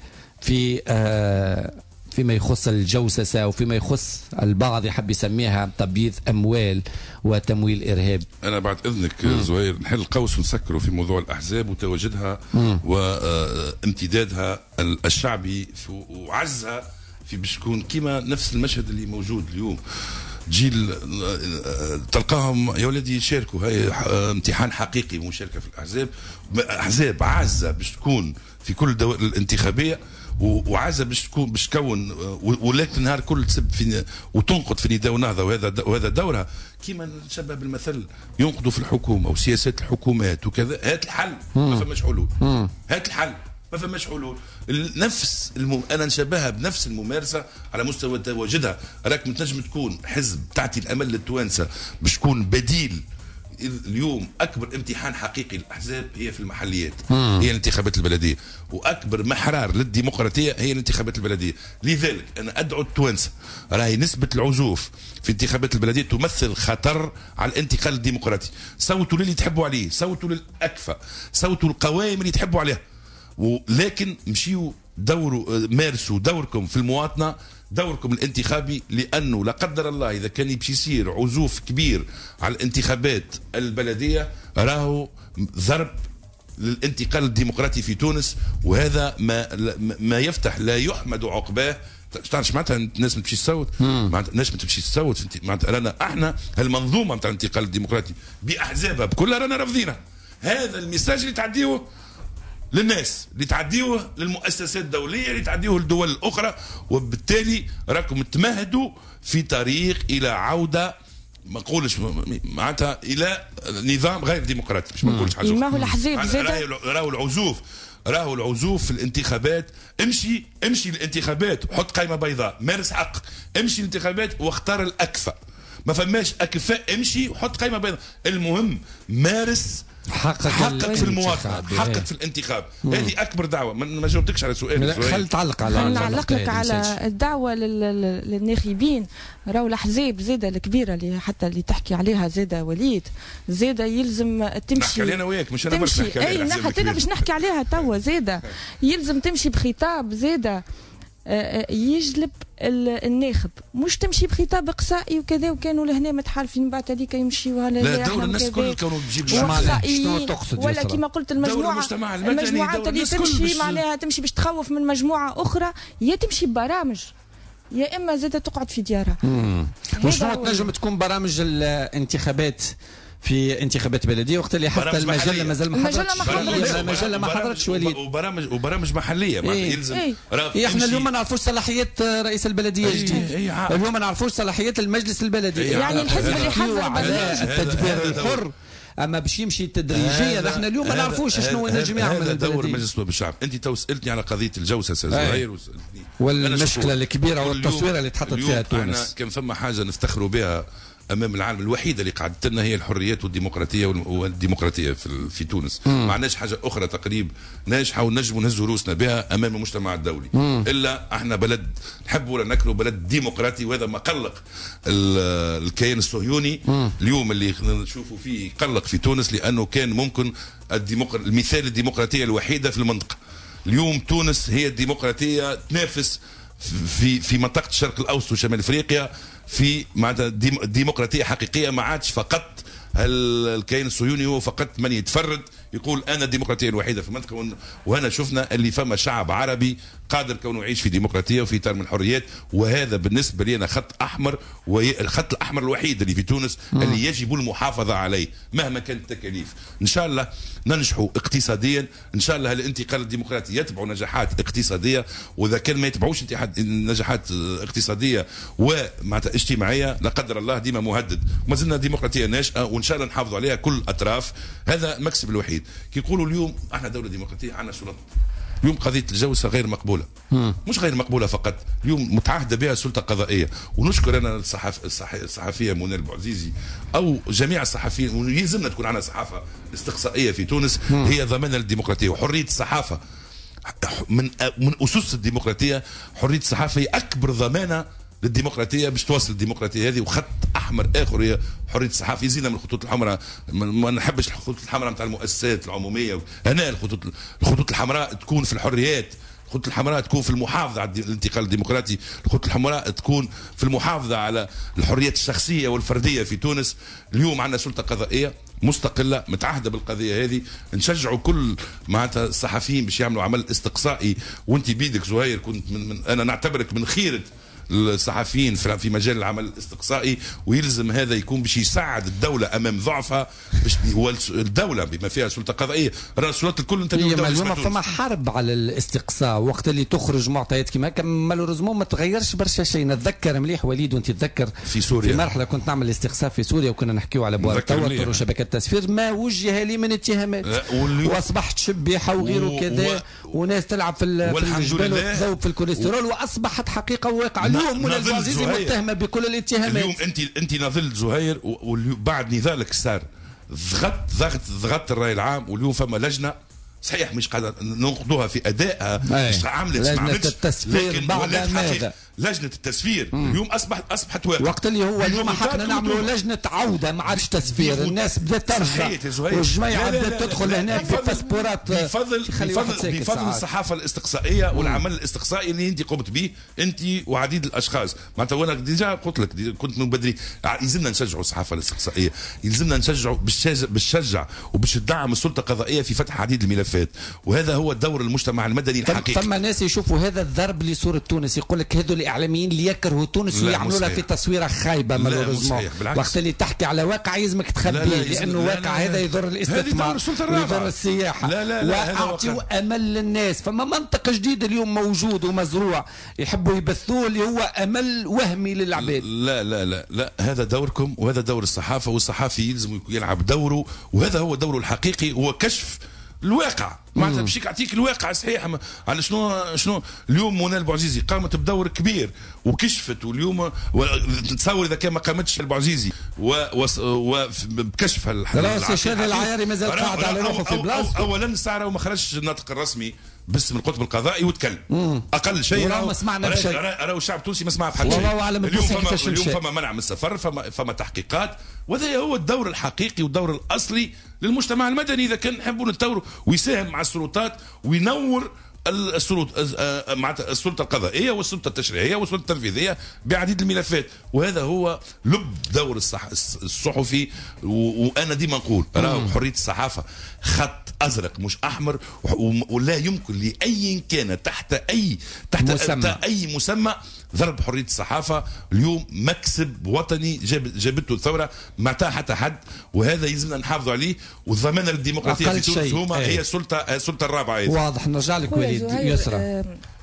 فيما يخص الجوسسة وفيما يخص البعض يحب يسميها تبييض أموال وتمويل إرهاب. أنا بعد إذنك زهير نحل قوس ونسكروا في موضوع الأحزاب وتواجدها وامتدادها الشعبي وعزها في باش تكون كما نفس المشهد اللي موجود اليوم. جيل تلقاهم يا ولدي يشاركوا، هاي امتحان حقيقي مشاركة في الأحزاب. أحزاب عازة باش تكون في كل الدوائر الانتخابية وعازه باش تكون ولكن نهار كل تسب في وتنقد في نداء ونهضه وهذا دورها كيما نشبه بالمثل ينقدوا في الحكومه وسياسات الحكومات وكذا. هات الحل ما فماش حلول. هات الحل ما فماش حلول. نفس انا نشبهها بنفس الممارسه على مستوى تواجدها. راك تنجم تكون حزب تعطي الامل للتوانسه باش تكون بديل. اليوم اكبر امتحان حقيقي للاحزاب هي في المحليات، هي الانتخابات البلديه، واكبر محرار للديمقراطيه هي الانتخابات البلديه. لذلك انا ادعو التوانسه، راهي نسبه العزوف في الانتخابات البلديه تمثل خطر على الانتقال الديمقراطي. صوتوا للي تحبوا عليه، صوتوا للاكفأ، صوتوا القوائم اللي تحبوا عليها، ولكن مشيوا مارسوا دوركم في المواطنه، دوركم الانتخابي، لانه لا قدر الله اذا كان باش يصير عزوف كبير على الانتخابات البلديه راهو ضرب للانتقال الديمقراطي في تونس، وهذا ما يفتح لا يحمد عقباه. تعرف معناتها الناس ما تمشي تصوت، معناتها الناس ما تمشي تصوت، معناتها رانا احنا هالمنظومه نتاع الانتقال الديمقراطي باحزابها بكلها رانا رافضينها. هذا الميساج اللي تعديوه للناس، اللي تعديوه للمؤسسات الدوليه، اللي تعديوه للدول الاخرى، وبالتالي راكم تمهدوا في طريق الى عوده ما نقولش معناتها الى نظام غير ديمقراطي. مش ما نقولش حاجه ما هو الاحزاب زاد راهو العزوف في الانتخابات. امشي الانتخابات وحط قائمه بيضاء، مارس حق، امشي الانتخابات واختار الاكفأ. ما فماش اكفاء، امشي وحط قائمه بيضاء. المهم مارس حقق في المواطنه، حقق في الانتخاب. هذه اكبر دعوه. ما جاوبتكش على سؤالك. خل تعلق نعلق لك على الدعوه للناخبين. راهو الاحزاب زاده الكبيره اللي حتى اللي تحكي عليها زاده وليد، زاده يلزم تمشي. نحكي علينا وياك، مش انا برك نحكي عليها. اي حتى انا باش نحكي عليها توا. زاده يلزم تمشي بخطاب زاده يجلب الناخب، مش تمشي بخطاب اقصائي وكذا وكانوا لهنا متحالفين بعد هذيك يمشيوا على لا دور الناس كل كانوا تجيب شنو تقصد ولا كما قلت المجموعات اللي تمشي معناها تمشي باش تخوف من مجموعه اخرى، يا تمشي ببرامج يا اما زادة تقعد في ديارها. وشنو تنجم تكون برامج الانتخابات في انتخابات بلديه وقت اللي حتى المجله مازال ما حضرتش وليد، وبرامج محليه يلزم. احنا اليوم ما نعرفوش صلاحيات رئيس البلديه الجديد، اليوم ما نعرفوش صلاحيات المجلس البلدي. يعني الحزب اللي حضر على التدبير الحر اما باش يمشي تدريجيا. احنا اليوم ما نعرفوش شنو نجم يعمل. هذا دور مجلس نواب الشعب. انت تو سالتني على قضيه الجوسه زهير والمشكله الكبيره والتصويره اللي تحطت فيها تونس. كان فما حاجه نفتخروا بها امام العالم، الوحيده اللي قعدت لنا هي الحريات والديمقراطيه في تونس. ما عندناش حاجه اخرى تقريب ناجحه ونجموا نهزوا روسنا بها امام المجتمع الدولي. الا احنا بلد نحب ولا نكره، بلد ديمقراطي، وهذا ما قلق الكيان الصهيوني اليوم اللي نشوفوا فيه قلق في تونس، لانه كان ممكن المثال الديمقراطيه الوحيده في المنطقه. اليوم تونس هي الديمقراطيه تنافس في منطقه الشرق الاوسط وشمال افريقيا في معناتها ديمقراطيه حقيقيه. ما عادش فقط الكيان الصهيوني هو فقط من يتفرد يقول انا الديمقراطيه الوحيده في المنطقه. وهنا شفنا اللي فما شعب عربي قادر كونه يعيش في ديمقراطيه وفي اطار من الحريات، وهذا بالنسبه لي انا خط احمر، والخط الاحمر الوحيد اللي في تونس اللي يجب المحافظه عليه مهما كانت التكاليف. ان شاء الله ننجحوا اقتصاديا، ان شاء الله الانتقال الديمقراطي يتبعوا نجاحات اقتصاديه، واذا كان ما يتبعوش نجاحات اقتصاديه ومعناتها اجتماعيه لا قدر الله ديما مهدد. ما زلنا ديمقراطيه ناشئه وان شاء الله نحافظوا عليها كل الاطراف. هذا المكسب الوحيد. كي يقولوا اليوم احنا دوله ديمقراطيه عندنا سلطه، اليوم قضيه الجوسه غير مقبوله. مش غير مقبوله فقط، اليوم متعهده بها سلطه قضائيه. ونشكر انا الصحفيه منى البعزيزي او جميع الصحفيين، ويلزمنا تكون عندنا صحافه استقصائيه في تونس. هي ضمانه للديمقراطيه وحريه الصحافه. من اسس الديمقراطيه حريه الصحافه هي اكبر ضمانه للديمقراطيه باش توصل الديمقراطيه هذه. وخط احمر اخر هي حريه الصحافه، يزيدنا من الخطوط الحمراء. ما نحبش الخطوط الحمراء نتاع المؤسسات العموميه. هنا الخطوط الحمراء تكون في الحريات، الخطوط الحمراء تكون في المحافظه على الانتقال الديمقراطي، الخطوط الحمراء تكون في المحافظه على الحريات الشخصيه والفرديه في تونس. اليوم عندنا سلطه قضائيه مستقله متعهده بالقضيه هذه. نشجعوا كل معناتها الصحفيين باش يعملوا عمل استقصائي. وانت بيدك زهير كنت انا نعتبرك من خيره الصحفيين في مجال العمل الاستقصائي، ويلزم هذا يكون باش يساعد الدوله امام ضعفها، باش هو الدوله بما فيها سلطه قضائيه، السلطات الكل انت اليوم فما حرب على الاستقصاء، وقت اللي تخرج معطيات كيما هكا مالوريزمون ما تغيرش برشا شيء. نتذكر مليح وليد وانت تتذكر في سوريا، في مرحله كنت نعمل استقصاء في سوريا وكنا نحكيو على ابواب التوتر وشبكات التسفير، ما وجه لي من اتهامات واصبحت شبيحه وغيره كذا، وناس تلعب في الجبال وتذوب في الكوليسترول، واصبحت حقيقه وواقع. اليوم منى البوعزيزي متهمه بكل الاتهامات. اليوم انت نظلت زهير، وبعد نضالك صار ضغط الراي العام، واليوم فما لجنه صحيح مش قاعده ننقضوها في ادائها، مش عملت لجنه التسفير بعد ماذا؟ لجنه التسفير اليوم اصبحت واقع. وقت اللي هو اليوم حقنا نعملوا لجنه عوده، ما عادش تسفير، الناس بدات ترجع والجماعه بدات تدخل هناك بباسبورات. بفضل الصحافه الاستقصائيه والعمل الاستقصائي اللي انت قمت به انت وعديد الاشخاص. معناتها وانا ديجا قلت لك كنت من بدري يلزمنا نشجعوا الصحافه الاستقصائيه، يلزمنا نشجعوا بالشجع وباش تدعم السلطه القضائيه في فتح عديد الملفات، وهذا هو الدور المجتمع المدني الحقيقي. ثم ناس يشوفوا هذا الضرب لصوره تونس، يقول لك هذول الاعلاميين اللي يكرهوا تونس ويعملوا لها في تصويره خايبه مالوريزمون. وقت اللي تحكي على واقع يلزمك تخبيه، لانه واقع هذا يضر الاستثمار ويضر السياحه. واعطيوا امل للناس. فما منطق جديد اليوم موجود ومزروع يحبوا يبثوه، اللي هو امل وهمي للعباد. لا لا لا لا، هذا دوركم وهذا دور الصحافه، والصحافي يلزم يلعب دوره، وهذا هو دوره الحقيقي، هو كشف الواقع. معناتها باش يعطيك الواقع صحيح على شنو اليوم منى البوعزيزي قامت بدور كبير وكشفت، واليوم تصور اذا كان ما قامتش البوعزيزي وبكشفها خلاص الشاذ العياري مازال قاعد على روحه في بلاصته. اولا الساعه وما خرجش الناطق الرسمي باسم القطب القضائي وتكلم اقل شيء. ما سمعنا بشيء، راهو الشعب التونسي ما سمع بحاجه. والله اعلم اليوم فما منع من السفر، فما تحقيقات، وهذا هو الدور الحقيقي والدور الاصلي للمجتمع المدني اذا كان نحبوا نتطوروا، ويساهم مع السلطات وينور السلطه القضائيه والسلطه التشريعيه والسلطه التنفيذيه بعديد الملفات. وهذا هو لب دور الصحفي. وانا ديما نقول راهو حريه الصحافه خط ازرق مش احمر، ولا يمكن لاي كان تحت اي مسمى ضرب حريه الصحافه. اليوم مكسب وطني جابته الثوره ما تاع حتى حد، وهذا يلزمنا نحافظوا عليه. والضمانه للديمقراطيه في تونس هما هي السلطه الرابعه. واضح. نرجع لك وليد يسرى.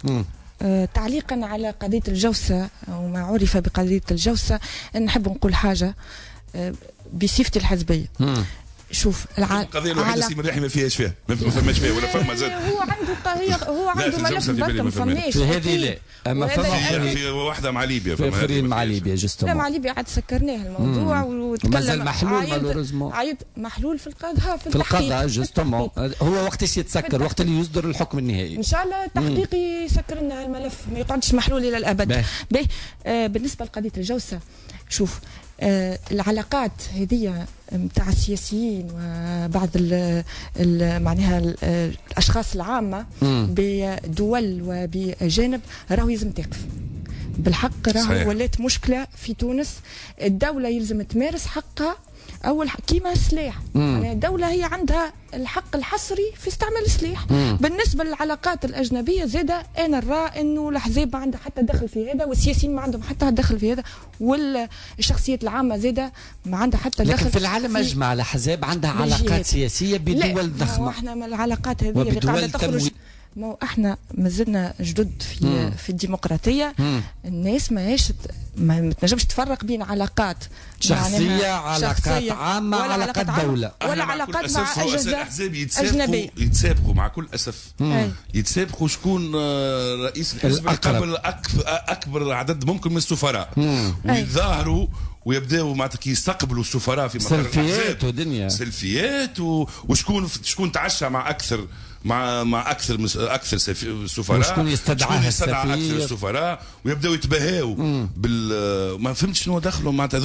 تعليقا على قضيه الجوسه وما عرف بقضيه الجوسه، نحب نقول حاجه بصفتي الحزبيه. شوف القضيه الوحيده سي مريحي ما فيهاش فيها، ما فماش فيها ولا فما زاد. هو عنده قضيه، هو عنده ملف برك ما فماش في هذه. لا اما في واحده مع ليبيا، في اخرين مع ليبيا جوستومون. لا مع ليبيا عاد سكرناه الموضوع وتكلم. مازال محلول مالوريزمون، محلول في القضاء، في القضاء جوستومون. هو وقتاش يتسكر؟ وقت اللي يصدر الحكم النهائي ان شاء الله التحقيق يسكر لنا الملف، ما يقعدش محلول الى الابد. بالنسبه لقضيه الجوسه، شوف العلاقات هذه متاع السياسيين وبعض معناها الاشخاص العامه بدول وبجانب راهو يلزم تقف بالحق. راهو ولات مشكله في تونس. الدوله يلزم تمارس حقها اول كيما السلاح. يعني الدوله هي عندها الحق الحصري في استعمال السلاح. بالنسبه للعلاقات الاجنبيه زاده انا نرى انه الاحزاب ما عندها حتى دخل في هذا، والسياسيين ما عندهم حتى دخل في هذا، والشخصيات العامه زاده ما عندها حتى دخل. لكن في العالم اجمع الاحزاب عندها علاقات سياسيه بدول ضخمه. احنا من العلاقات هذه اللي قاعده تخرج، ما احنا مازلنا جدد في الديمقراطيه. الناس ما تنجمش تفرق بين علاقات شخصيه، علاقات عامه، علاقات دوله، ولا علاقات مع اجهزه اجنبيه. يتسابقوا مع كل اسف، يتسابقوا شكون رئيس الحزب قبل اكبر عدد ممكن من السفراء، ويظاهروا ويبداوا معناتها يستقبلوا السفراء في مقر سلفيات ودنيا سلفيات وشكون تعشى مع اكثر سفراء، شكون يستدعى اكثر سفراء، ويبداوا يتباهوا ما فهمتش شنو دخلوا معناتها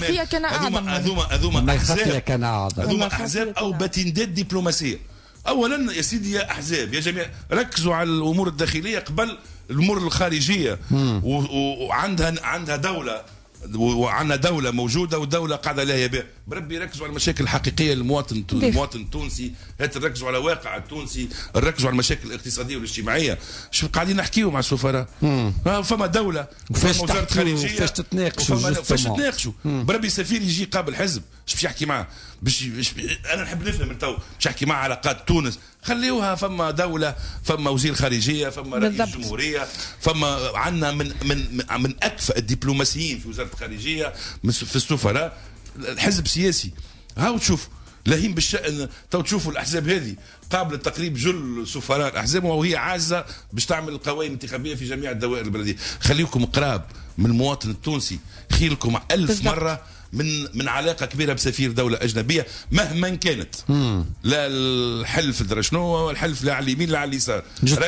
هذوما احزاب او باتندات دبلوماسيه. اولا يا سيدي يا احزاب يا جميع ركزوا على الامور الداخليه قبل الامور الخارجيه. وعندها دوله، وعندنا دولة موجودة والدولة قاعدة لها بها. بربي ركزوا على المشاكل الحقيقيه للمواطن التونسي، هات نركزوا على واقع التونسي، نركزوا على المشاكل الاقتصاديه والاجتماعيه. شوف قاعدين نحكيوا مع السفراء، فما دوله فما وزاره خارجيه، فاش تتناقشوا بربي سفير يجي قابل حزب باش يحكي معاه، انا نحب نفهم تو باش يحكي مع علاقات تونس، خليوها فما دوله، فما وزير خارجيه، فما رئيس جمهوريه، فما عندنا من اكفأ الدبلوماسيين في وزاره الخارجيه، في السفراء، الحزب سياسي. هاو تشوف لاهين بالشأن، تو تشوفوا الاحزاب هذه قابله تقريب جل سفراء الاحزاب وهي عاجزه باش تعمل قوائم انتخابيه في جميع الدوائر البلديه. خليكم قراب من المواطن التونسي، خيركم 1000 مره من علاقه كبيره بسفير دوله اجنبيه مهما كانت. لا الحلف درا شنو، والحلف لا على اليمين لا على اليسار.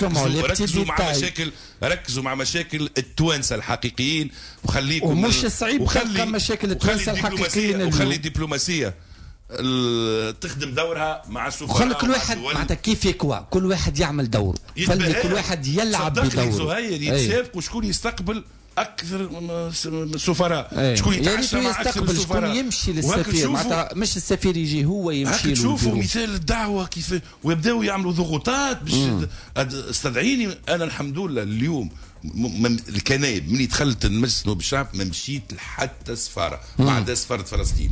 ركزوا مع مشاكل التوانسه الحقيقيين، وخليكم ومش صعيب تلقى مشاكل التوانسه الحقيقيين، وخلي الدبلوماسيه تخدم دورها مع السفراء. وخلي كل واحد معناتها كيف يكوى، كل واحد يعمل دوره، خلي كل واحد يلعب بدوره. زهير يتسابقوا شكون يستقبل اكثر سفراء، شكون يتعشى مع اكثر سفراء، شكون يمشي للسفير، معناتها مش السفير يجي هو يمشي له. تشوفوا مثال الدعوه كيف ويبداو يعملوا ضغوطات باش استدعيني. انا الحمد لله اليوم الكنايب من دخلت المجلس نواب الشعب ما مشيت لحتى سفاره، ما عدا سفاره فلسطين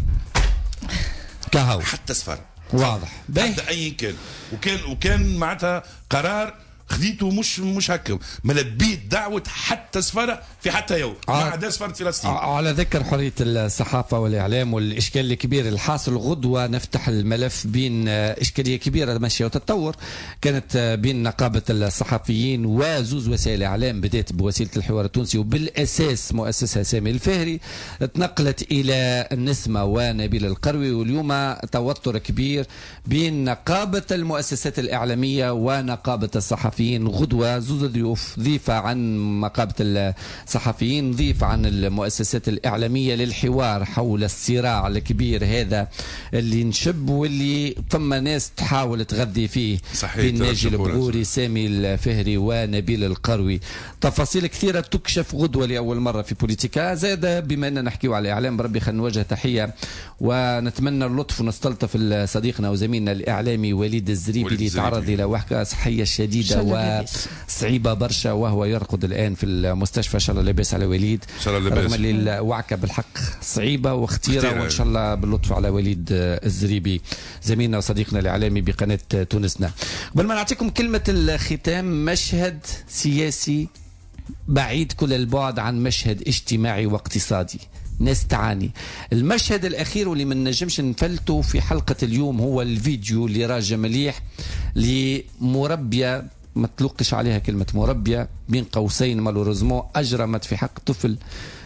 كهو حتى سفاره واضح حتى اي وكان معناتها قرار خذيته مش هكا، ما لبيت دعوه حتى سفاره في حتى يوم ما عدا سفاره فلسطين. على ذكر حريه الصحافه والاعلام والاشكال الكبير الحاصل، غدوه نفتح الملف بين اشكاليه كبيره ماشيه وتتطور، كانت بين نقابه الصحفيين وزوز وسائل الاعلام، بدات بوسيله الحوار التونسي وبالاساس مؤسسها سامي الفهري، تنقلت الى النسمه ونبيل القروي، واليوم توتر كبير بين نقابه المؤسسات الاعلاميه ونقابه الصحفيين. غدوة زوز ضيوف، ضيفة عن نقابة الصحفيين، ضيفة عن المؤسسات الإعلامية، للحوار حول الصراع الكبير هذا اللي نشب واللي ثم ناس تحاول تغذي فيه بين ناجي البغوري، سامي الفهري ونبيل القروي. تفاصيل كثيرة تكشف غدوة لأول مرة في بوليتيكا. زاد بما أننا نحكيو على الإعلام، بربي خلينا نوجه تحية ونتمنى اللطف ونستلطف صديقنا وزميلنا الإعلامي وليد الزريبي اللي تعرض إلى وحكة صحية شديدة وصعيبة برشا، وهو يرقد الآن في المستشفى. إن شاء الله لاباس على وليد، رغم اللي الوعكة بالحق صعيبة واختيرة، وإن شاء الله باللطف على وليد الزريبي زميلنا وصديقنا الإعلامي بقناة تونسنا. قبل ما نعطيكم كلمة الختام، مشهد سياسي بعيد كل البعد عن مشهد اجتماعي واقتصادي، ناس تعاني. المشهد الأخير واللي ما نجمش نفلته في حلقة اليوم هو الفيديو اللي راجع مليح لمربية، ما تلقش عليها كلمة مربية، بين قوسين مالوريزمون أجرمت في حق طفل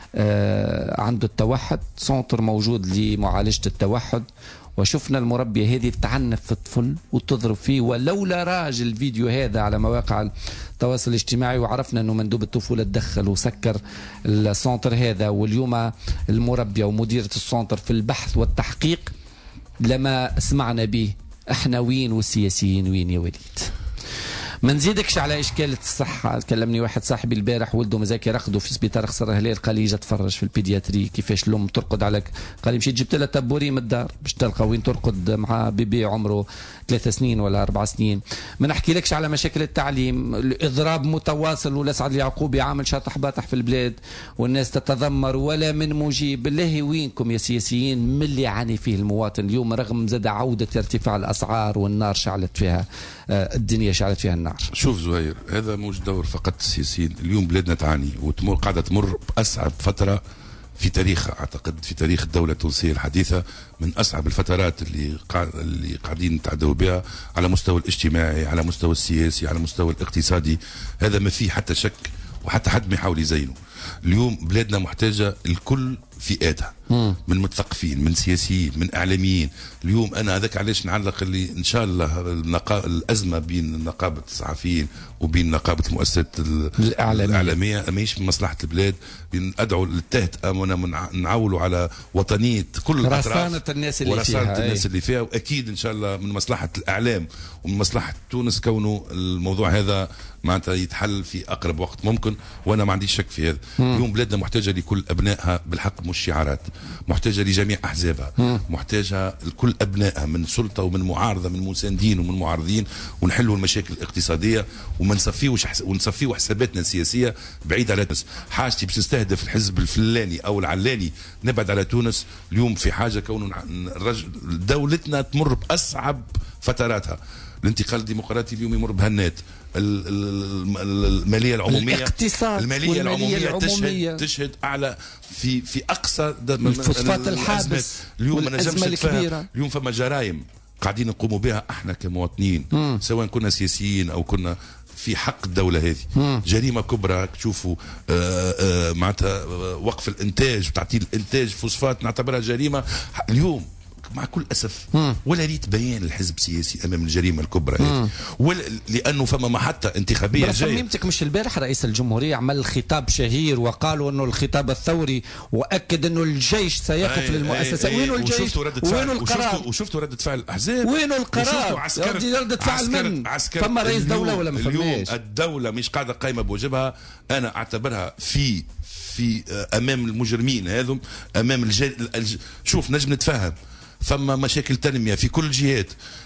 عنده التوحد، سنتر موجود لمعالجة التوحد، وشفنا المربية هذه تعنف في الطفل وتضرب فيه. ولولا راج الفيديو هذا على مواقع التواصل الاجتماعي وعرفنا أنه مندوب الطفولة تدخل وسكر السنتر هذا، واليوم المربية ومديرة السنتر في البحث والتحقيق، لما سمعنا به احنا وين والسياسيين وين يا وليد؟ ما نزيدكش على اشكال الصحه. كلمني واحد صاحبي البارح ولده مزاك يرقدوا في سبيطار خسر هلال، قال لي اجا تفرج في البيدياتري كيفاش الام ترقد على، قال لي مشيت جبت لها تبوري من الدار باش تلقى وين ترقد مع بيبي عمره 3 سنين ولا 4 سنين. ما نحكيلكش على مشاكل التعليم، الاضراب متواصل، والاسعد اليعقوبي عامل شاطح باطح في البلاد والناس تتذمر ولا من مجيب. بالله وينكم يا سياسيين من اللي يعاني فيه المواطن اليوم، رغم زاد عوده ارتفاع الاسعار والنار شعلت فيها الدنيا، شعلت فيها النار. شوف زهير، هذا مش دور فقط السياسيين، اليوم بلادنا تعاني وتمر، قاعده تمر باصعب فتره في تاريخها، اعتقد في تاريخ الدوله التونسيه الحديثه، من اصعب الفترات اللي قاعدين نتعدوا بها على مستوى الاجتماعي، على مستوى السياسي، على مستوى الاقتصادي. هذا ما فيه حتى شك وحتى حد ما يحاول يزينه. اليوم بلادنا محتاجه الكل فئاتها، من مثقفين، من سياسيين، من اعلاميين. اليوم انا هذاك علاش نعلق اللي ان شاء الله الازمه بين نقابه الصحفيين وبين نقابه المؤسسات الاعلاميه ماهيش من مصلحه البلاد. ادعو للتهت نعولوا على وطنيه كل الاطراف، رصانه الناس اللي فيها، الناس اللي فيها، واكيد ان شاء الله من مصلحه الاعلام ومن مصلحه تونس كونه الموضوع هذا معناتها يتحل في اقرب وقت ممكن، وانا ما عنديش شك في هذا. اليوم بلادنا محتاجه لكل ابنائها بالحق مش شعارات، محتاجه لجميع احزابها، محتاجه لكل ابنائها من سلطه ومن معارضه، من مساندين ومن معارضين، ونحلوا المشاكل الاقتصاديه وما ونصفيو حساباتنا السياسيه بعيد على تونس. حاجتي باش نستهدف الحزب الفلاني او العلاني نبعد على تونس. اليوم في حاجه كون دولتنا تمر باصعب فتراتها. الانتقال الديمقراطي اليوم يمر بهالنات. الماليه العموميه، الاقتصاد، الماليه العموميه تشهد اعلى في اقصى الفوسفات الحابس اليوم. ما نجمش نتفاهم. اليوم فما جرائم قاعدين نقوموا بها احنا كمواطنين، سواء كنا سياسيين او كنا في حق الدولة هذه. جريمة كبرى تشوفوا معناتها وقف الانتاج، تعطيل الانتاج فوسفات نعتبرها جريمة اليوم مع كل اسف. ولا ريت بيان الحزب السياسي امام الجريمه الكبرى هذه، لانه فما محطه انتخابيه جايه. صميمتك مش البارح رئيس الجمهوريه عمل خطاب شهير وقالوا انه الخطاب الثوري، واكد انه الجيش سيقف للمؤسسه. وينه الجيش؟ وينه القرار؟ وشفتوا رده فعل الاحزاب؟ وينه القرار؟ رده فعل من؟ فما رئيس دوله ولا ما فماش؟ اليوم الدوله مش قاعده قايمه بواجبها. انا اعتبرها في امام المجرمين هذم، امام شوف نجم نتفاهم. ثم مشاكل تنميه في كل الجهات،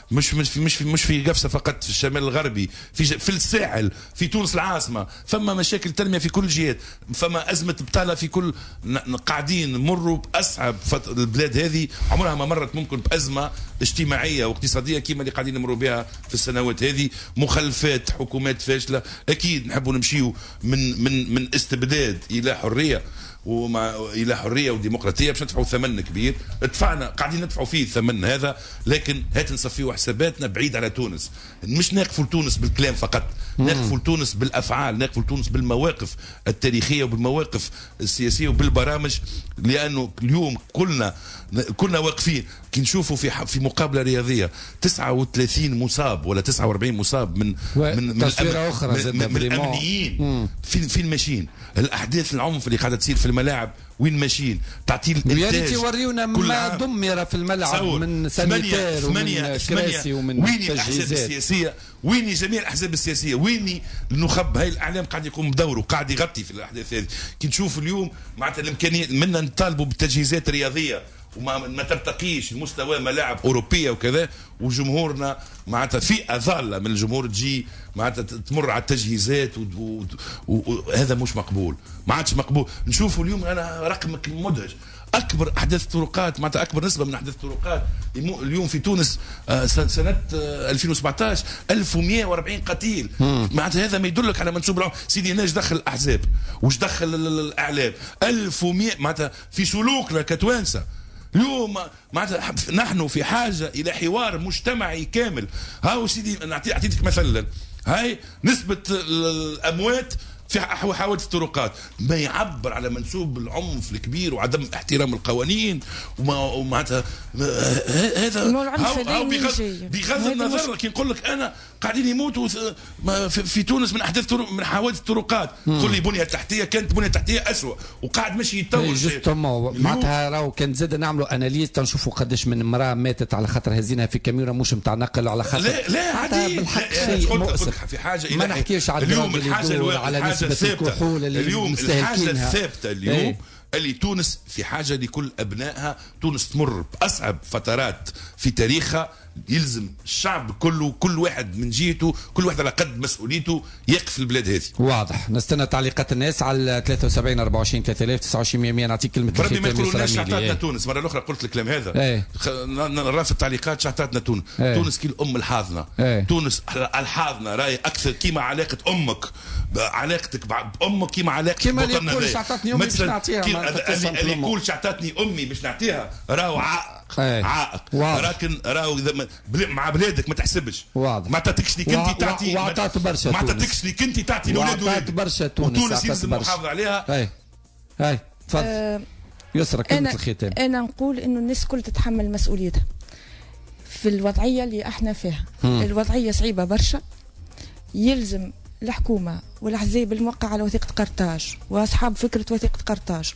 مش في قفصه فقط، في الشمال الغربي، في الساحل، في تونس العاصمه، ثم مشاكل تنميه في كل الجهات، ثم ازمه بطاله في كل. قاعدين نمروا باصعب البلاد هذه عمرها ما مرت ممكن بازمه اجتماعيه واقتصاديه كما اللي قاعدين نمروا بها في السنوات هذه. مخلفات، حكومات فاشله. اكيد نحبوا نمشيو من استبداد الى حريه، الى حريه وديمقراطيه باش ندفعوا ثمن كبير. دفعنا قاعدين ندفعوا فيه الثمن هذا، لكن هات نصفيوا حساباتنا بعيد على تونس. مش نقفوا لتونس بالكلام فقط، نقفوا لتونس بالافعال، نقفوا لتونس بالمواقف التاريخيه وبالمواقف السياسيه وبالبرامج. لانه اليوم كلنا واقفين كي نشوفوا في مقابله رياضيه 39 مصاب ولا 49 مصاب من الامنيين. فين ماشيين؟ الاحداث العنف اللي قاعده تصير في الملاعب وين ماشيين؟ تعطيل الانتاج. يا ريت يوريونا ما دمر في الملعب من سانيتير ومن كراسي ومن وين الاحزاب السياسيه؟ وين جميع الاحزاب السياسيه؟ وين النخب؟ هاي الاعلام قاعد يقوم بدوره، قاعد يغطي في الاحداث هذه. كي نشوف اليوم معناتها الامكانيه منا نطالبوا بالتجهيزات رياضيه وما ترتقيش لمستوى ملاعب اوروبيه وكذا، وجمهورنا معناتها فئه ضاله من الجمهور تجي معناتها تمر على التجهيزات وهذا مش مقبول، ما عادش مقبول. نشوفوا اليوم انا رقمك مدهش، اكبر احداث طرقات معناتها اكبر نسبه من احداث الطرقات اليوم في تونس سنه 2017 1140 قتيل. معناتها هذا ما يدلك على منسوب العنف. سيدي ناش دخل الاحزاب وش دخل الاعلام 1100 معناتها في سلوكنا كتوانسه. اليوم معناتها نحن في حاجه الى حوار مجتمعي كامل. هاو سيدي اعطيتك مثلا، هاي نسبه الاموات في حوادث الطرقات ما يعبر على منسوب العنف الكبير وعدم احترام القوانين ومعناتها هذا بغض النظر. كي نقول لك انا قاعدين يموتوا في تونس من حوادث الطرقات، تقول لي بنيه تحتيه، كانت بنيه تحتيه اسوء وقاعد ماشي يتطور. معناتها راهو كان زاد نعملوا اناليز تنشوفوا قداش من امراه ماتت على خاطر هزينها في كاميرا مش نتاع نقل، على خاطر لا عادي. بالحق شيء مؤسف. في حاجه ما نحكيش على اليوم الحاجه الثابته اليوم الحاجه الثابته اليوم اللي تونس في حاجه لكل ابنائها. تونس تمر باصعب فترات في تاريخها، يلزم الشعب كله كل واحد من جهته، كل واحد على قد مسؤوليته يقف البلاد هذه. واضح. نستنى تعليقات الناس على 73 24 3000 29 100. نعطيك كلمه الختام. ما يقولوناش شحطاتنا تونس. مره اخرى قلت الكلام هذا نرى في التعليقات شحطاتنا تونس. تونس كي الام الحاضنه. تونس الحاضنه راهي اكثر كيما علاقه امك، علاقتك بامك كيما علاقتك بوطننا. كيما اللي شحطتني امي باش نعطيها، اللي يقول شحطاتني امي باش نعطيها راهو عائق. لكن راهو مع بلادك ما تحسبش. ما تعطيكش لي كنتي تعطي، ما تعطيكش لي كنتي تعطي لاولاد ولادك. برشا تونس وتونس يلزم المحافظه عليها. هاي تفضل يسرى كلمه الختام. انا نقول انه الناس كل تتحمل مسؤوليتها في الوضعيه اللي احنا فيها. الوضعيه صعيبه برشا، يلزم الحكومة والأحزاب الموقعة على وثيقة قرطاج وأصحاب فكرة وثيقة قرطاج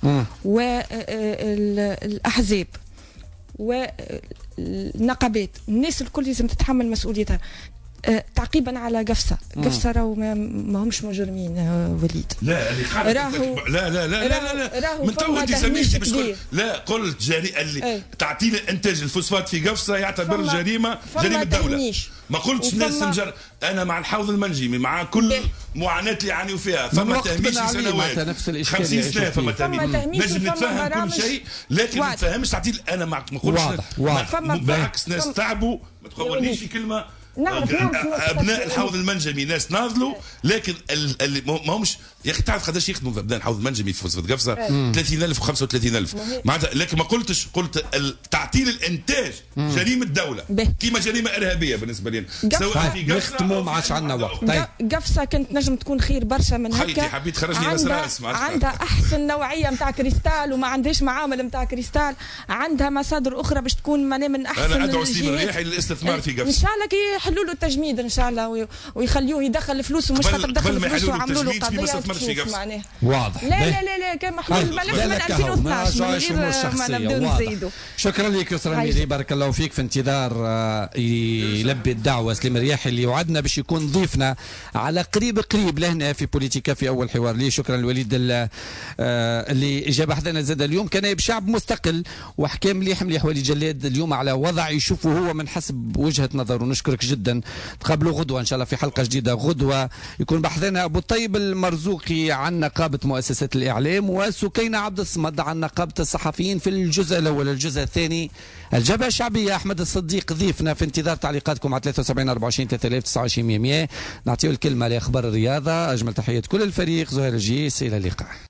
والأحزاب والنقابات، الناس الكل لازم تتحمل مسؤوليتها. تعقيبا على قفصة راهو ما همش مجرمين وليد. لا اللي قال لا لا لا لا لا لا من تو انت سميتي باش لا قلت اللي تعطيل انتاج الفوسفات في قفصة يعتبر جريمه دوله. ما قلتش ناس انا مع الحوض المنجمي مع كل معاناه اللي يعانيوا فيها فما تهميش سنوات 50 سنه فما تهميش نجم نتفهم كل شيء لكن ما نتفهمش تعطيل انا ما قلتش بالعكس ناس تعبوا ما تقوليش في كلمه ابناء الحوض المنجمي ناس ناضلوا لكن اللي ما همش يا اخي تعرف قداش يخدموا ابناء الحوض المنجمي في فوسفات قفصه 30,000 و35,000 معناتها لكن ما قلت تعطيل الانتاج جريمه دوله كيما جريمه ارهابيه بالنسبه لنا سواء في قفصه ما عادش عندنا وقت. قفصه كانت نجم تكون خير برشا من هكا. خيتي حبيت تخرجني راس عندها احسن نوعيه نتاع كريستال وما عندهاش معامل نتاع كريستال عندها مصادر اخرى باش تكون من احسن. انا ادعو سليم الريحي للاستثمار في قفصه ان شاء الله كي يحلوا له التجميد ان شاء الله ويخليوه يدخل فلوس ومش خاطر دخل فلوس وعملوا له قضيه معناها واضح. لا كان محلول الملف من 2012 من غير ما نبداو نزيدوا. شكرا لك يسرى ميري بارك الله فيك في انتظار يلبي الدعوه سليم الرياحي اللي وعدنا باش يكون ضيفنا على قريب لهنا في بوليتيكا في اول حوار لي. شكرا لوليد اللي جاب حدنا زاد اليوم كان بشعب مستقل وحكى مليح وليد جلاد اليوم على وضع يشوفه هو من حسب وجهه نظره. ونشكرك جدا. تقابلوا غدوه ان شاء الله في حلقه جديده غدوه يكون بحثنا ابو الطيب المرزوقي عن نقابه مؤسسات الاعلام وسكينه عبد الصمد عن نقابه الصحفيين في الجزء الاول. الجزء الثاني الجبهه الشعبيه احمد الصديق ضيفنا في انتظار تعليقاتكم على 73 24 3029 100. نعطيه الكلمه لاخبار الرياضه. اجمل تحيات كل الفريق. زهير الجيس الى اللقاء.